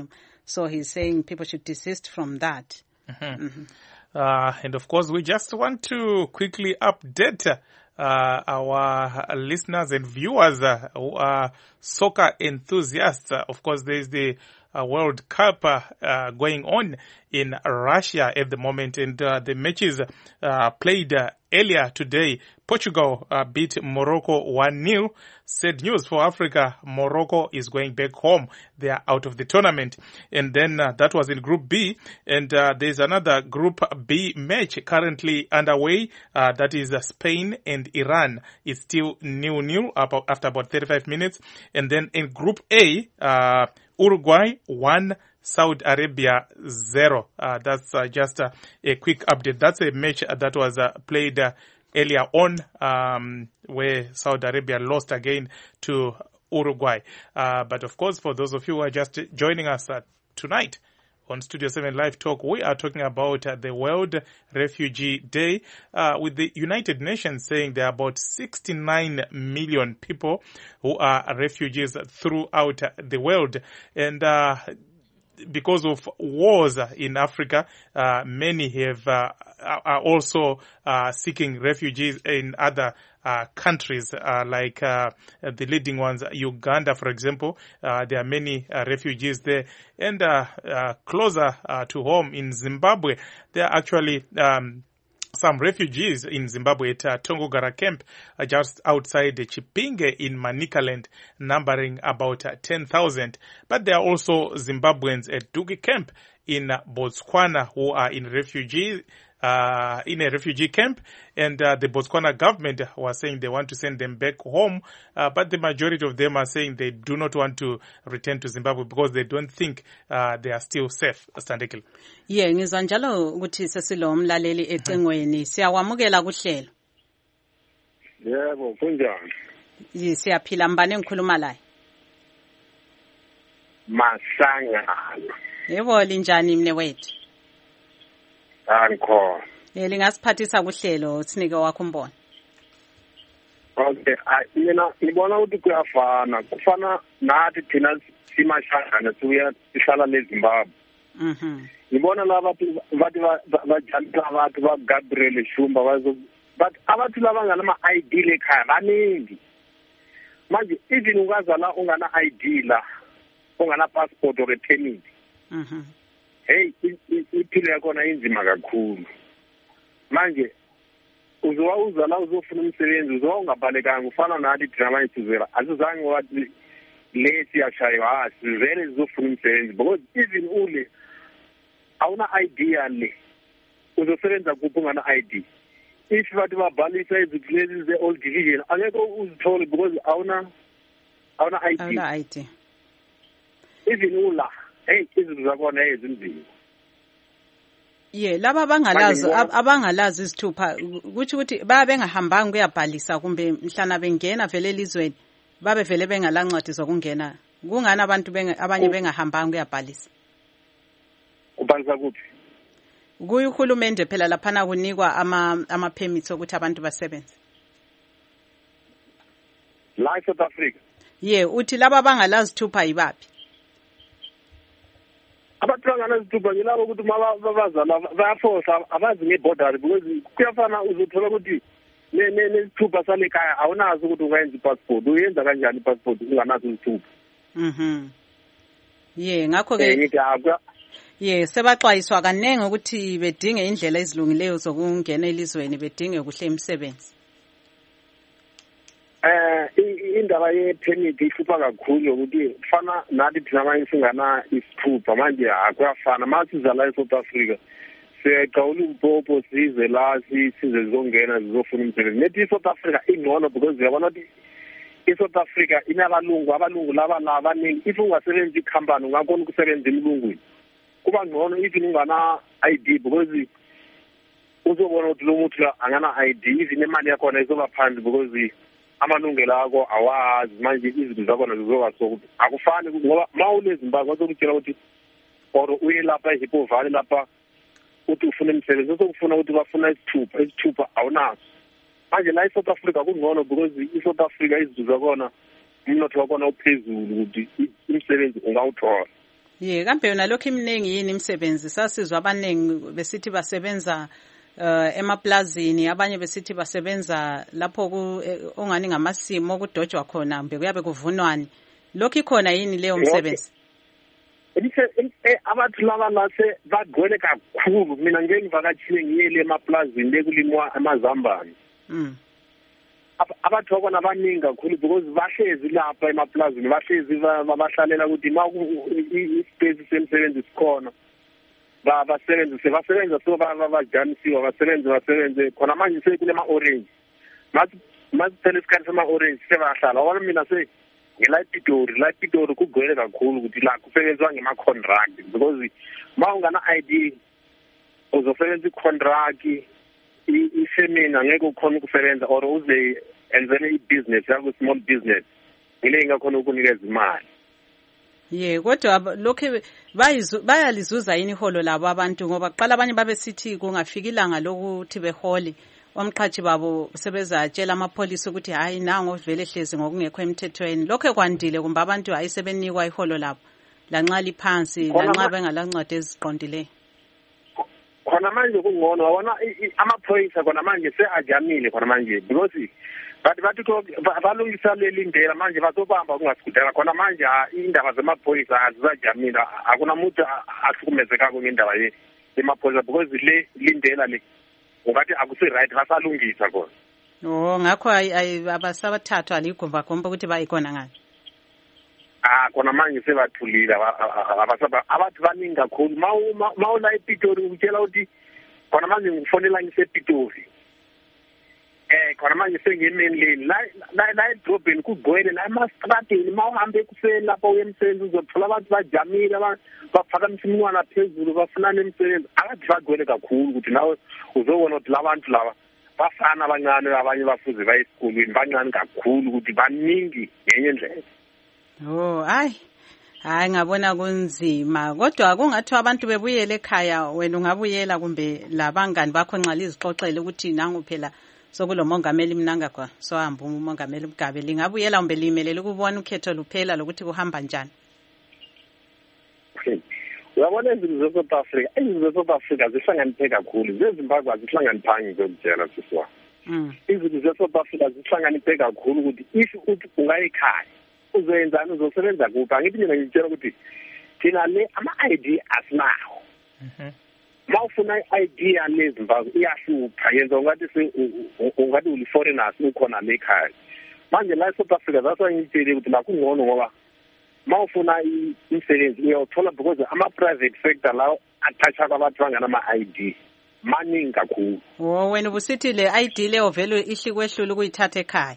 So he's saying people should desist from that. Mm-hmm. Mm-hmm. Uh, and of course, we just want to quickly update uh, our listeners and viewers uh, who are soccer enthusiasts. Uh, of course, there is the uh, World Cup uh, uh, going on in Russia at the moment, and uh, the matches uh, played uh, earlier today. Portugal uh, beat Morocco one nil. Sad news for Africa. Morocco is going back home. They are out of the tournament. And then uh, that was in Group B. And uh, there's another Group B match currently underway. Uh, that is uh, Spain and Iran. It's still nil nil after about thirty-five minutes. And then in Group A, uh, Uruguay one, Saudi Arabia zero. Uh, that's uh, just uh, a quick update. That's a match that was uh, played uh, earlier on, um, where Saudi Arabia lost again to Uruguay. Uh, but of course, for those of you who are just joining us uh, tonight on Studio seven Live Talk, we are talking about uh, the World Refugee Day, uh, with the United Nations saying there are about sixty-nine million people who are refugees throughout the world. And uh, because of wars in Africa, uh, many have uh, are also uh, seeking refugees in other uh, countries, uh, like uh, the leading ones, Uganda, for example. Uh, there are many uh, refugees there. And uh, uh, closer uh, to home in Zimbabwe, there are actually um, some refugees in Zimbabwe at uh, Tongogara camp, uh, just outside Chipinge in Manicaland, numbering about uh, ten thousand. But there are also Zimbabweans at Dugi camp in uh, Botswana who are in refugee uh, in a refugee camp, and uh, the Botswana government was saying they want to send them back home, uh, but the majority of them are saying they do not want to return to Zimbabwe because they don't think uh, they are still safe. Standekile. Yeah, ngizwa njalo ukuthi sesilo mlaleli ecingweni siyawamukela kuhlelo. Yebo, kunjani? Yi siyaphila, mbane ngikhuluma la. Masangana. Yebo, linjani mne wethu? Ankhona. Eh, lingasiphathisa kuhlelo sinike wakho umbono. Okay, mina ngibona ukuthi kuyafana. Kufana nathi thina simashangana sibuya sihlala leZimbabwe. Mhm. Ngibona laba bathi bajalisa abantu ba Gabriel Shumba bazo, but abantu laba ngana I D lekhaya baningi. Manje even ungazala ungana I D la, ungana passport or permit. Mhm. Hey, iphile yakona inzima kakhulu. Manje uzowa uzala uzofuna umsebenzi uzowa ungabhalekanga ufana nathi drama isizela asizange wathi lesi yashaywa asivele uzofuna umsebenzi because even ule awuna I D yale uzosebenza kuphi ungana I D. If bathi babhalisa izikilezi ze old division angeke uzithole because awuna awuna I D. Awuna I D. Even ula hey izinto zakona ezinzima. Yeah, laba bangalazi abangalazi isithupha ukuthi ukuthi babe bengahambanga kuyabhalisa kumbe mhlana bengena vele elizweni babe vele bengalancwadi zokungena. Kungani abantu abanye bengahambanga kuyabhalisa? Kubhalisa kuphi? Kuyi uhulumende phela laphana kunikwa ama ama permits ukuthi abantu basebenze. La South Africa. Yeah, uthi laba bangalazi isithupha yibaphi? Abahlangana izithuba ngilabo ukuthi mabazala bayafosa abazi ngeborder because kuyafana uzothola ukuthi ne nesithuba salekhaya awunazi ukuthi ungayenza ipassport uyenza kanjani ipassport unganazo izithuba. Mhm. Yeah, ngakho ke ngithi akwa yeah sebaxwayiswa kanenge ukuthi bedinge indlela ezilungileyo zokungena elizweni bedinge kuhle imisebenzi. Eh indaba ye-permit ihlupha kakhulu ukuthi kufana nathi thina manje singana isithupha manje akuyafana mathi sizala eSouth Africa siyaqawula umpopo size la size zongena zizofuna umsebenzi nethi iSouth Africa ingcono because uyabona ukuthi iSouth Africa inabalungu abalungu laba labaningi if ungasebenza ikhampani ungakona ukusebenza emlungwini kuba ngcono if ungana I D because uzobona ukuthi lo muntu angana I D even imali yakho izoba phansi because amalungelo akho awazi manje izinto zakho zizoba so akufani ngoba mawuleZimbabwe bazokutshela ukuthi or uye lapha eHippo Valley lapha uthi ufuna umsebenzi uzokufuna ukuthi bafuna isithupha isithupha awunaso manje la eSouth Africa kungcono because iSouth Africa izinto zakona umnotho wakona uphezulu ukuthi umsebenzi ungawuthola. Ye kambe yona lokho iminingi yini imisebenzi sasizwa abaningi besithi basebenza uh, emaplazini abanye besithi basebenza lapho ku ongani ngamasimo okudojwa khona mbe kuyabe kuvunwani lokho ikhona yini leyo msebenzi Elise abathi laba lase bagcwele kakhulu mina ngeke ngivakatshile ngiyele emaplazini lekulimwa amazambane mm abathi bona abaningi kakhulu because bahlezi lapha emaplazini bahlezi babahlalela ukuthi ma ispace semsebenzi sikhona ba basebenza sebasebenza so bajanisiwa basebenza basebenze khona manje sekule ma orange mathi mathi phela isikhathi sama orange sebahlala wona mina se ngela Pitori la Pitori kugcwele kakhulu ukuthi la kusebenzwa ngema contract because ma ungana I D uzosebenza i-contract isemina ngeke ukhona ukusebenza or uze enzele i-business yakho small business ile ingakhona ukunikeza imali. Ye kodwa lokho bayalizuza yini iholo labo abantu ngoba qala abanye babesithi kungafika ilanga lokuthi behole omqhathi babo sebezatshela amapolisi ukuthi hayi nango vele hlezi ngokungekho emthethweni lokho kwandile kumbe abantu hayi sebenikwa iholo labo lanxa liphansi lanxa bengalancwadi eziqondileyo. Khona manje kungcono wabona amaphoyisa khona manje seajamile khona manje because bathi bathi balungisa leli ndlela manje bazobamba kungasikudala khona manje indaba zamaphoyisa azizajamile akuna muntu ahlukumezekako ngendaba ye emaphoyisa because le lindela le ungathi akusi right basalungisa khona. Oh ngakho abasabathathwa ligomba gomba ukuthi bayikhona ngani. Ah khona manje sebathulile abasaba abathi baningi kakhulu mawula ePitori ukutshela ukuthi khona manje ngifonela ngisePitori eh khona manje sengiyemeni leni la la edrobheni kugcwele la emastradeni mawuhambe ekuseni lapho uyemsebenzi uzothola abantu bajamile baphakamisa umnwana phezulu bafunana emsebenzi akathi bagcwele kakhulu ukuthi nawe uzobona ukuthi labantu laba bafana abancane abanye bafuze baye esikolweni bancane kakhulu ukuthi baningi ngenye indlela. Oh hayi hayi ngabona kunzima kodwa kungathi abantu bebuyele ekhaya wena ungabuyela kumbe labangani bakho nxali izixoxele ukuthi nangu phela sokulomongameli mnanga kwa sohamba umongameli Mugabe lingabuyela kumbe limelele ukubona ukhetho luphela lokuthi kuhamba njani. Uyabona izinto ze-South Africa izinto ze-South Africa zihlanganise kakhulu zeZimbabwe zihlanganiphangi zokutshela siswa mm izinto ze-South Africa zihlanganise kakhulu ukuthi if uthi ungayikhaya uzenzani uzosebenza kuphi angithi mina ngitshela ukuthi thina le ama-I D asinawo mhm mawufuna i-I D yale Zimbabwe iyahlupha yenza ungathi ungathi uli-foreigners ukhona le ekhaya manje la e-South Africa that's why ngitshele ukuthi la kungcono ngoba mawufuna imisebenzi uyawuthola because ama-private sector lawo athatsha kwabantu banganama-I D maningi kakhulu. Oh wena ubusithi le I D leyo vele ihlikwehlula ukuyithatha ekhaya.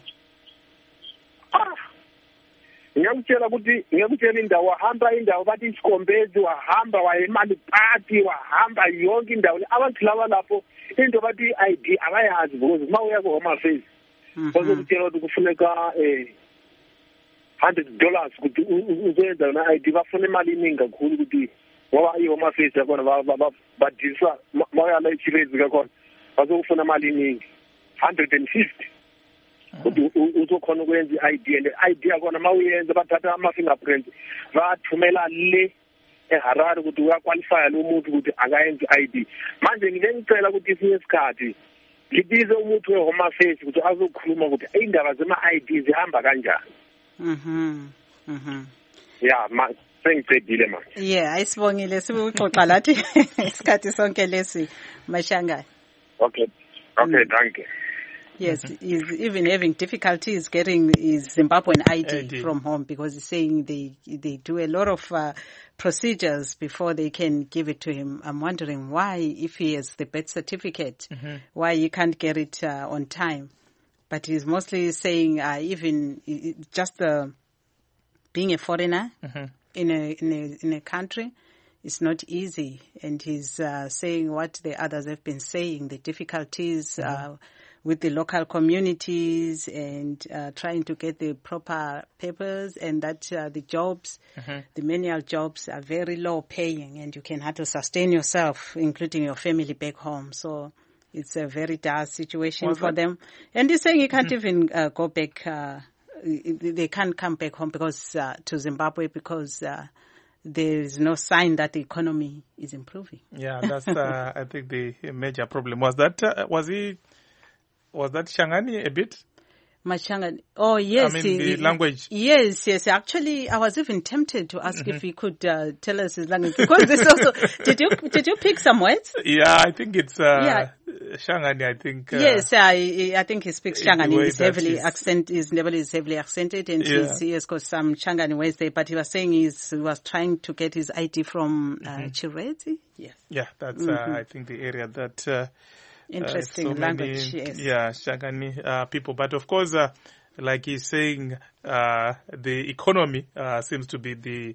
Ngiyakutshela ukuthi ngiyakutshela indawo wahamba indawo bathi isikombezi wahamba wayemali party wahamba yonke indawo abantu laba lapho into bathi I D abayazi because uma uya ku home affairs bazokutshela ukuthi kufuneka eh one hundred dollars ukuthi uzenza na I D bafuna imali eningi kakhulu ukuthi ngoba i home affairs yakona badisa mawuyala ichilezi kakhona bazokufuna imali eningi one hundred fifty ukuthi uzokhona ukwenza i-I D and i-I D yakona mawuyenza bathatha ama-fingerprint bathumela le eHarare ukuthi uyaqualifya lo muntu ukuthi akayenza i-I D manje ngike ngicela ukuthi isinye isikhathi libize umuntu we-home affairs ukuthi azokhuluma ukuthi indaba zema-I D zihamba kanjani. mhm mhm ya ma sengicedile manje. Yeah ayisibongile sibuxoxa lathi isikhathi sonke lesi Mashangana. Okay okay mm. Thank you. Yes, he's even having difficulties getting his Zimbabwean I D, I D from home because he's saying they they do a lot of uh, procedures before they can give it to him. I'm wondering why, if he has the birth certificate, mm-hmm. why he can't get it uh, on time. But he's mostly saying uh, even just uh, being a foreigner mm-hmm. in a in a in a country is not easy, and he's uh, saying what the others have been saying, the difficulties. Mm-hmm. Uh, with the local communities and uh, trying to get the proper papers, and that uh, the jobs, mm-hmm. the manual jobs are very low paying, and you can have to sustain yourself, including your family back home. So it's a very dire situation What's for that? them. And he's saying he can't mm-hmm. even uh, go back, uh, they can't come back home because uh, to Zimbabwe because uh, there is no sign that the economy is improving. Yeah, that's uh, I think the major problem. Was that uh, was he was that Shangani a bit? Machangani. Oh, yes. I mean, the he, language. Yes, yes. Actually, I was even tempted to ask mm-hmm. if he could uh, tell us his language. Because this also, did you did you pick some words? Yeah, I think it's uh, yeah. Shangani, I think. Uh, yes, I I think he speaks Shangani. He's heavily accent, his level is heavily accented, and yeah. he has got some Shangani words there. But he was saying he's, he was trying to get his I D from uh, mm-hmm. Chirezi. Yes. Yeah, that's, mm-hmm. uh, I think, the area that... Uh, Interesting uh, so language, many, yes. Yeah, Shangani uh, people. But of course, uh, like he's saying, uh, the economy uh, seems to be the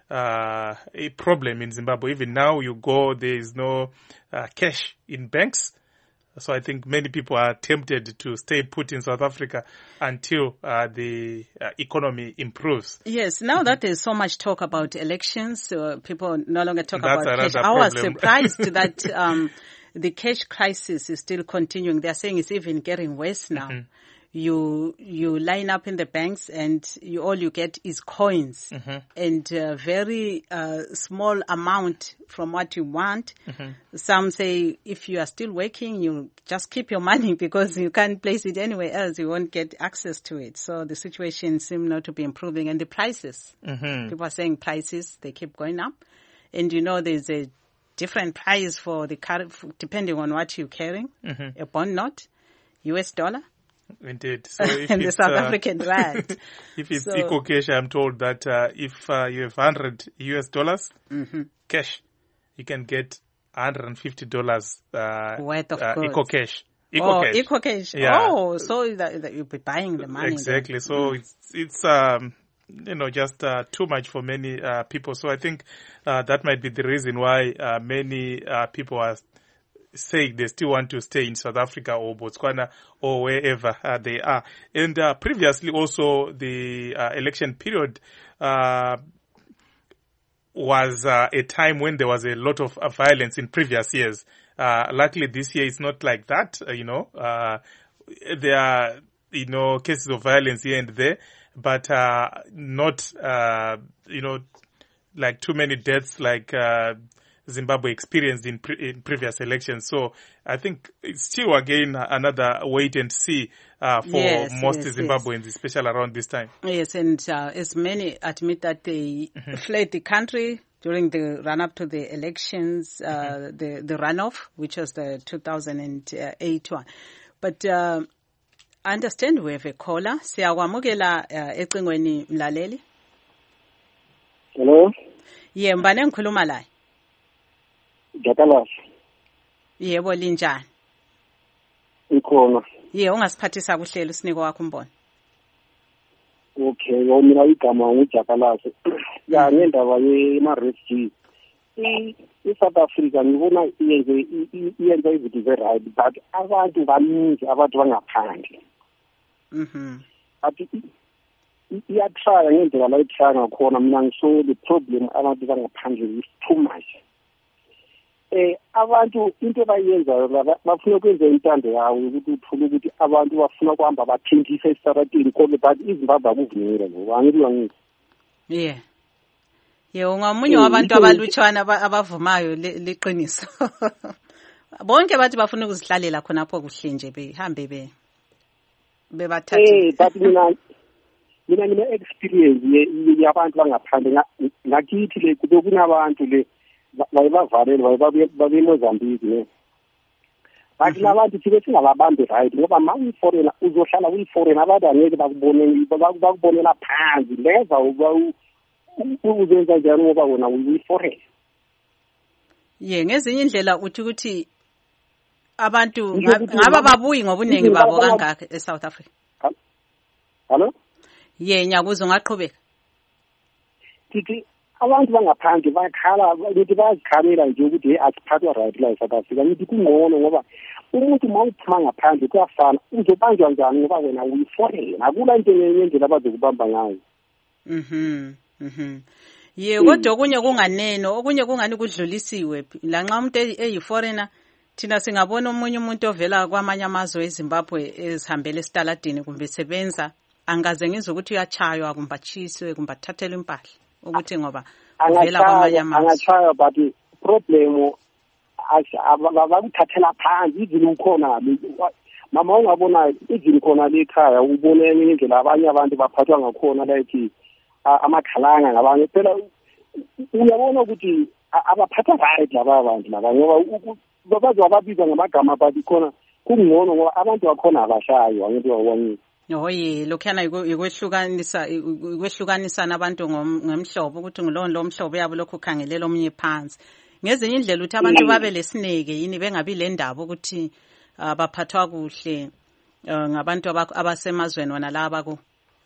uh, a problem in Zimbabwe. Even now, you go, there is no uh, cash in banks. So I think many people are tempted to stay put in South Africa until uh, the uh, economy improves. Yes, now mm-hmm. that there's so much talk about elections, uh, people no longer talk That's about cash. Problem. I was surprised that um, the cash crisis is still continuing. They're saying it's even getting worse now. Mm-hmm. You you line up in the banks and you, all you get is coins mm-hmm. and a very uh, small amount from what you want. Mm-hmm. Some say if you are still working, you just keep your money because you can't place it anywhere else. You won't get access to it. So the situation seems not to be improving. And the prices, mm-hmm. people are saying prices, they keep going up. And you know there's a different price for the car depending on what you're carrying. Mm-hmm. A bond note, U S dollar. Indeed. So if and the it's, South uh, African rand. If it's so, Eco Cash, I'm told that uh, if uh, you have one hundred U S dollars mm-hmm. cash, you can get one hundred fifty dollars uh, worth of uh, goods. Eco Cash. Eco oh, Cash. Eco Cash. Yeah. Oh, so that, that you'll be buying the money. Exactly. Then. So mm. it's it's um you know just uh, too much for many uh, people. So I think uh, that might be the reason why uh, many uh, people are say they still want to stay in South Africa or Botswana or wherever uh, they are. And uh, previously also the uh, election period uh, was uh, a time when there was a lot of uh, violence in previous years. Uh, luckily this year it's not like that, uh, you know. Uh, there are, you know, cases of violence here and there, but uh, not, uh, you know, like too many deaths like uh, Zimbabwe experienced in, pre- in previous elections. So I think it's still, again, another wait and see uh, for yes, most yes, Zimbabweans, yes. especially around this time. Yes, and uh, as many admit that they mm-hmm. fled the country during the run-up to the elections, uh, mm-hmm. the, the runoff, which was the two thousand eight one. But uh, I understand we have a caller. Siyakwamukela ecingweni mlaleli. Hello? Yeah, mbane ngikhuluma la. Jakalazi. Yebo linjani? Ikhona. Ye ungasiphathisa kuhlelo siniko wakho umbona. Okay, yo mina igama nguJakalazi. Ya ngendaba yema-refugees. I-South Africa ngibona iyenze iyenza izinto ze-right but abantu baningi abantu bangaphandle. Mhm. Athi iyatraya ngendlela la itraya ngakhona mina ngisho the problem abantu bangaphandle is too much. Eh abantu into bayenzayo bafuna ukwenza intando yawo ukuthi uthule ukuthi abantu bafuna kuhamba bathengise esisaratini kodwa but iZimbabwe akuvumile ngoba angibona ngithi. Yeah. Yebo ngamunye wabantu abalutshwana abavumayo liqiniso. Bonke bathi bafuna ukuzihlalela khonapho kuhle nje behambe be bebathathe. Eh but mina mina ngine experience yabantu bangaphandle ngakithi le kube kunabantu le bayibavalele babe Mozambique ne. Bathi labantu thibe singababambi right ngoba ma uyiforeigner uzohlala uyiforeigner abantu angeke bakubone bakubonela phansi leva uzenza njani ngoba wona uyiforeigner. Ye ngezinye indlela uthi ukuthi abantu ngaba babuyi ngobunengi babo kangaka eSouth Africa. Hello? Ye nyakuzo ngaqhubeka. Tithi abantu bangaphandle bakhala ukuthi bazikhamela nje ukuthi hey asiphathwa right la eSouth Africa ngithi kungcono ngoba umuntu mawuphuma ngaphandle kuyafana uzobanjwa njani ngoba wena uyiforeigner akula into ngendlela abazokubamba ngayo. Mhm. Mhm. Ye kodwa okunye kunganeno okunye kungani kudlulisiwe la nxa umuntu eyiforeigner thina singabona umunye umuntu ovela kwamanye amazwe eZimbabwe ezihambele esitaladini kumbe sebenza angaze ngizwe ukuthi uyachaywa kumbe achiswe kumbe athathelwe impahla ukuthi ngoba uvela kwamanye angachaya amazwe. angachaya but problem abakuthathela phansi izini ukhona mama ungabona izini khona le ekhaya ubone enye indlela abanye abantu baphathwa ngakhona like amakhalanga ngabanye phela uyabona ukuthi abaphatha right laba abantu laba ngoba bazo ababiza ngamagama but khona kungcono ngoba abantu bakhona abashayo angeke wawanye. Oye lokhana ikwehlukanisa ikwehlukanisana abantu ngomhlobo ukuthi ngilona lo mhlobo yabo lokho khangelela omnye phansi. Ngezinye indlela uthi abantu babe lesineke yini bengabi le ndaba ukuthi baphathwa kuhle ngabantu abasemazweni wona laba ku.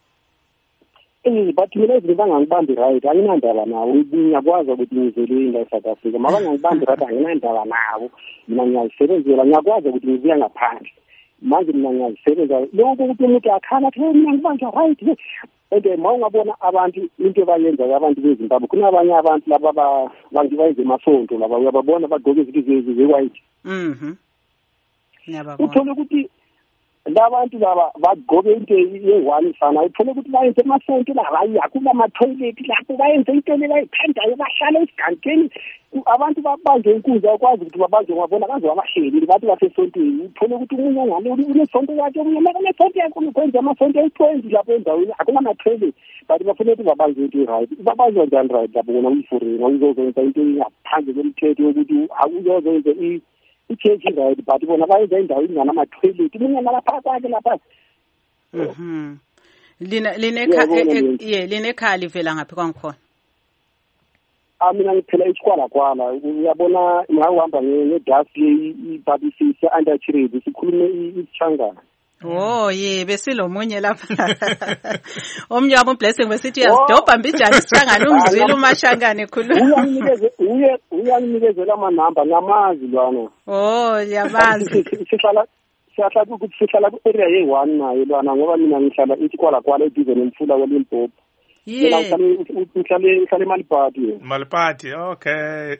Eh but mina izinto bangangibambi right anginandaba nawo ngiyakwazi ukuthi ngizele la South Africa mabangangibambi right anginandaba nawo mina ngiyasebenzela ngiyakwazi ukuthi ngibuya ngaphandle manje mina ngiyasebenza lokho ukuthi umuntu akhala athi mina ngibanja right ende mawungabona abantu into bayenza abantu bezimbabwe kunabanye abantu laba bangibayenza emasonto laba uyababona bagqoke izinto ze-white mhm ngiyababona uthole ukuthi labantu laba bagqoke into ye-one fana uthole ukuthi bayenze emasonto laba yakula ama-toilet lapho bayenze into bayithandayo bahlala esiganteni abantu babanje inkundla akwazi ukuthi babanje ngabona kaze abahleli bathi basesontweni uthole ukuthi umunye ngale unesonto yakhe umunye unesonto yakhe ukwenza amasonto ayi-twenty lapho endaweni akunama-toilet but bafuna ukuthi babanje into right babanje njani right lapho kona uyiforena uzozenza into engaphandle kwemthetho yokuthi awuzozenza i-church right but bona bayenza indawo inganama-toilet umunye nalapha kwakhe lapha. Mhm lina linekhaya linekhaya livela ngaphi kwangikhona? Ah mina ngiphela isikwala kwala uyabona ngihamba ngedasi ibabisisi under-trade sikhulume isichangana. Oh ye besilomunye lapha omnye wabo blessing besithi yasidobha mbijani isichangana ungizwile umashangane khuluma uyanginikeze uye uyanginikezela amanamba ngamazi lwana. Oh yamazi sihlala sihlala ukuthi sihlala ku area ye one nayo lwana ngoba mina ngihlala isikwala kwala eduze nemfula kwaLimpopo. Yeah. Uhlale uhlale Malipati. Malipati, okay.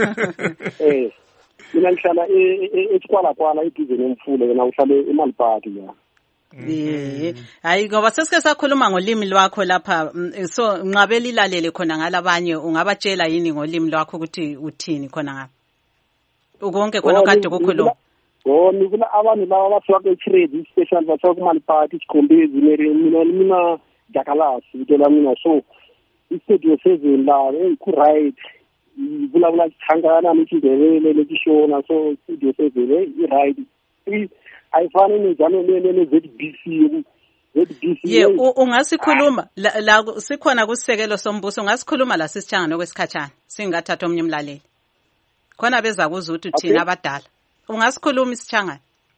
Eh. Mina ngihlala esikwala kwala eduze nemfula yena uhlale eMalipati ya. Eh. Hayi ngoba sesike sakhuluma ngolimi lwakho lapha so nqabela ilalele khona ngalabanye ungabatshela yini ngolimi lwakho ukuthi uthini khona ngapha. Ukonke khona kade kukhuluma. Oh nikula abantu laba basuka e-trade special basuka kuMalipati isikhombezi mina mina jakalasi ngitela mina so istudio seven la ku right bulabula sithangana nithindebele lekishona so studio seven i right ayifani njalo le Z B C Z B C ye ungasikhuluma la sikhona kusekelo sombuso ungasikhuluma la sisichanga okwesikhatshana singathatha omnye umlaleli khona beza kuza ukuthi thina abadala ungasikhuluma isichanga.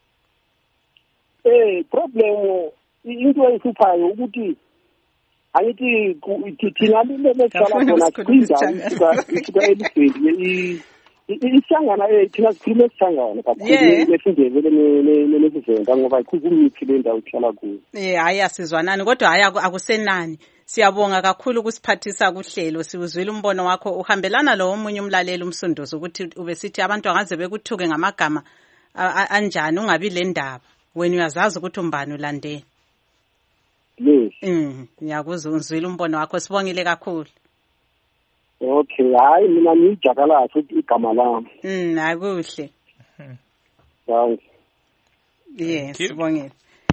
Eh problem into eyihluphayo ukuthi ayithi thina lehlala khona kwindawo isuka elibhedi isangana eh thina sikhuluma isangana kakhulu lesindebele nesivenda ngoba kukumithi le ndawo ihlala kuyo. Eh hayi asizwanani kodwa hayi akusenani siyabonga kakhulu ukusiphathisa kuhlelo siwuzwile umbono wakho uhambelana lo omunye umlaleli umsunduzo ukuthi ubesithi abantu angaze bekuthuke ngamagama anjani ungabi le ndaba wena uyazazi ukuthi umbani ulandela. Yes. Mm, ngiyakuzwa uzwile umbono wakho sibongile kakhulu. Okay, hayi mina ngijakala futhi igama lami. Mm, akuhle. Thanks. Yes, sibongile.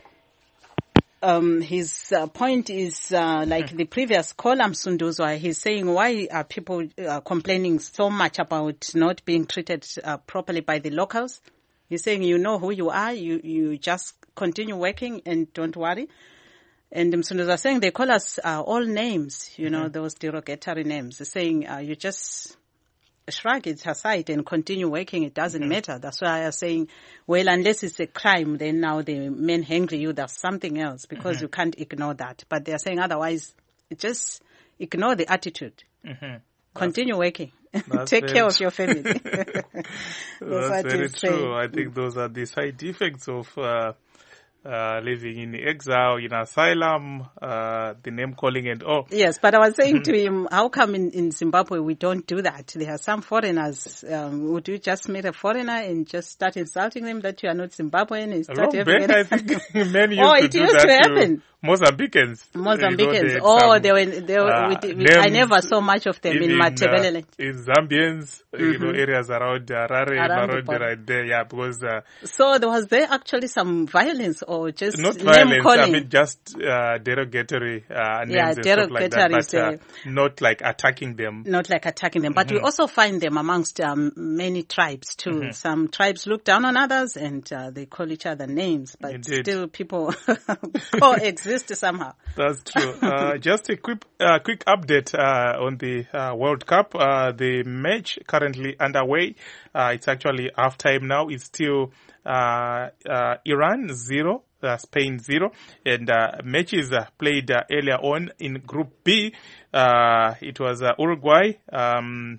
Um, his uh, point is uh, like the previous caller, Msunduzwa, he's saying why are people uh, complaining so much about not being treated uh, properly by the locals? He's saying you know who you are, you, you just continue working and don't worry. And Msunduzwa saying they call us uh, all names, you know, mm-hmm. those derogatory names. They're saying uh, you just shrug it aside and continue working, it doesn't mm-hmm. matter. That's why I was saying, well, unless it's a crime, then now the men hangry you, that's something else, because mm-hmm. you can't ignore that. But they're saying otherwise, just ignore the attitude. Mm-hmm. Continue working. Take care of your family. That's, that's very true. I think those are the side effects of uh, uh, living in exile, in asylum, uh, the name calling and all. Yes, but I was saying to him, how come in, in Zimbabwe we don't do that? There are some foreigners. Um, would you just meet a foreigner and just start insulting them that you are not Zimbabwean? And start Long back, I think many used oh, to it do used that to happen. To Mozambicans. Mozambicans. You know, oh, some, they were. They were uh, we, we, I never saw much of them in Matebele. Uh, in Zambians, mm-hmm. you know, areas around Harare, around the right there, yeah, because. Uh, so there was there actually some violence or just not name violence? calling? I mean, just uh, derogatory uh, names yeah, and stuff like that, but uh, uh, not like attacking them. Not like attacking them, but mm-hmm. we also find them amongst um, many tribes too. Mm-hmm. Some tribes look down on others and uh, they call each other names, but Indeed. Still people coexist somehow. That's true. Uh, just a quick, uh, quick update uh, on the uh, World Cup. Uh, the match currently underway. Uh, it's actually half time now. It's still uh, uh, Iran zero, uh, Spain zero, and uh, matches uh, played uh, earlier on in Group B. Uh, it was uh, Uruguay. Um,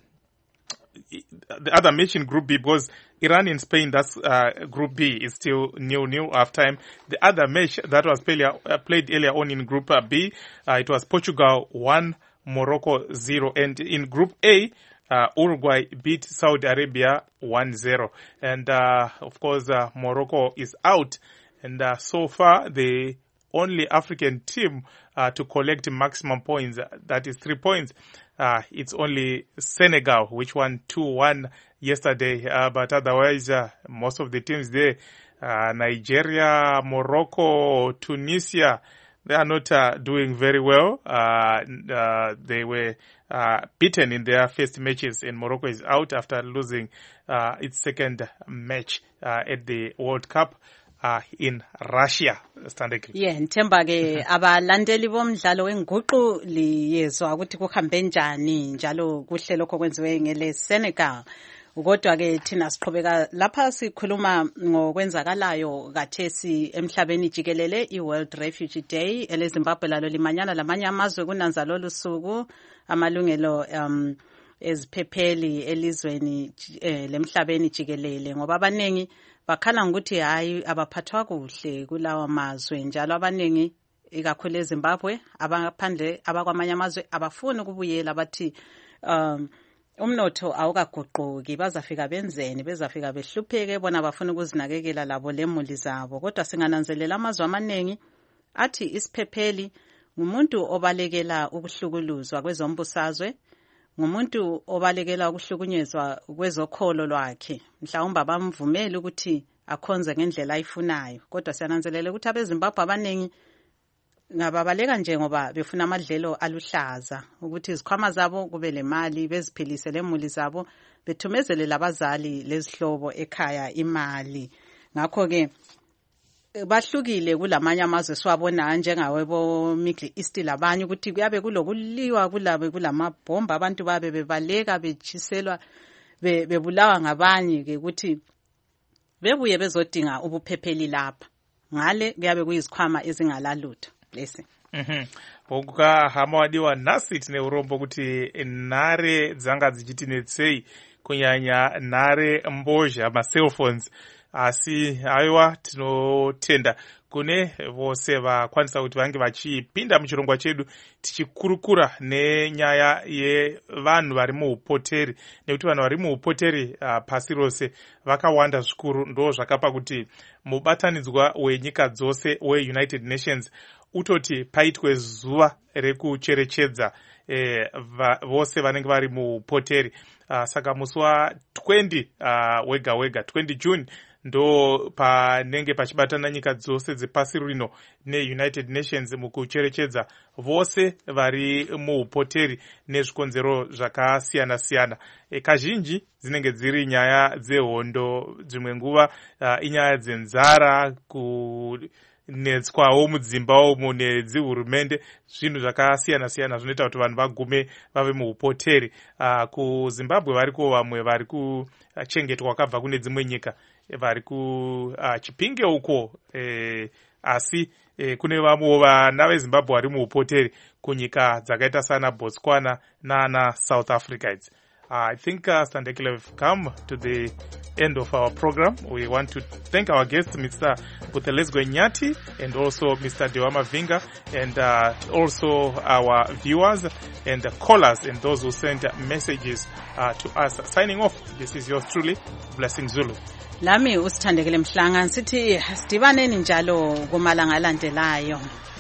the other match in Group B, because Iran and Spain, that's uh, Group B, is still nil-nil half time. The other match that was played, uh, played earlier on in Group uh, B, uh, it was Portugal one, Morocco zero. And in Group A, uh, Uruguay beat Saudi Arabia one zero. And uh, of course, uh, Morocco is out. And uh, so far, the only African team uh, to collect maximum points, uh, that is three points, Uh, it's only Senegal, which won two one yesterday. Uh, but otherwise, uh, most of the teams there, uh, Nigeria, Morocco, Tunisia, they are not uh, doing very well. Uh, uh, they were uh, beaten in their first matches, and Morocco is out after losing uh, its second match uh, at the World Cup. Uh, in Russia, standard. Yeah, nthemba ke abalandeli bomdlalo wenguqu liyezwa ukuthi kuhambe njani njalo kuhle lokho kwenziwe ngele Senegal. Kodwa ke thina siqhubeka lapha sikhuluma ngokwenzakalayo kathesi emhlabeni jikelele iWorld Refugee Day eleZimbabwe lalo limanyana lamanye amazwe kunanzalo lusuku amalungelo um eziphepheli elizweni eh, lemhlabeni jikelele ngoba abanengi bakhala ngokuthi hayi abaphathwa kuhle kulawa mazwe njalo abanengi ikakhulu eZimbabwe abaphandle abakwamanye amazwe abafuni ukubuyela bathi um umnotho awukaguquki bazafika benzeni bezafika behlupheke bona bafuna ukuzinakekela labo lemuli zabo kodwa singananzelela amazwe amaningi athi isiphepheli ngumuntu obalekela ukuhlukuluzwa kwezombusazwe ngumuntu obalekela ukuhlukunyezwa kwezokholo lwakhe mhlawumbe abamvumeli ukuthi akhonze ngendlela ayifunayo kodwa siyananzelela ukuthi abeZimbabwe abaningi ngababaleka nje ngoba befuna amadlelo aluhlaza ukuthi izikhwama zabo kube lemali beziphilise lemuli zabo bethumezele labazali lezihlobo ekhaya imali ngakho ke bahlukile kulamanye amazwe siwabona njengawe bo Middle East labanye ukuthi kuyabe kulokuliwa kulabe kulamabhomba abantu babe bebaleka bejiselwa bebulawa ngabanye ke ukuthi bebuye bezodinga ubuphepheli lapha ngale kuyabe kuyizikhwama ezingalalutho lesi mhm okuka hamawadiwa nasi tine urombo kuti nare dzanga dzichitinetsei kunyanya nare mbozha ma cell phones asi aiwa tinotenda kune vose vakwanisa kuti vange vachipinda muchirongwa chedu tichikurukura nenyaya yevanhu vari muupoteri nekuti vanhu vari muupoteri uh, pasi rose vakawanda zvikuru ndo zvakapa kuti mubatanidzwa wenyika dzose weUnited Nations utoti paitwe zuva rekucherechedza eh, va, vose vanenge vari muupoteri uh, saka musi wa twenty uh, wega wega twenty June ndo panenge pachibatana nyika dzose dzepasi rino neUnited Nations mukucherechedza vose vari muupoteri nezvikonzero zvakasiyana siyana. E, kazhinji dzinenge dziri nyaya dzehondo, dzimwe nguva uh, inyaya dzenzara ku netswawo mudzimba umo nedzihurumende zvinhu zvakasiyana siyana zvinoita kuti vanhu vagume vave muupoteri. Uh, kuZimbabwe variko vamwe vari kuchengetwa vakabva kune dzimwe nyika vari kuchipinge uh, uko eh, asi eh, kune vamwe vana veZimbabwe vari muupoteri kunyika dzakaita sana Botswana nana South Africa idzi. I think uh, Sandekile, we've come to the end of our program. We want to thank our guests, Mister Buthelezgo Nyati and also Mister Dewama Vinga, and uh, also our viewers and the callers and those who sent messages uh, to us. Signing off, this is yours truly, Blessing Zulu. Lami usithandekile Mhlanga sithi sidibaneni njalo kumalanga alandelayo.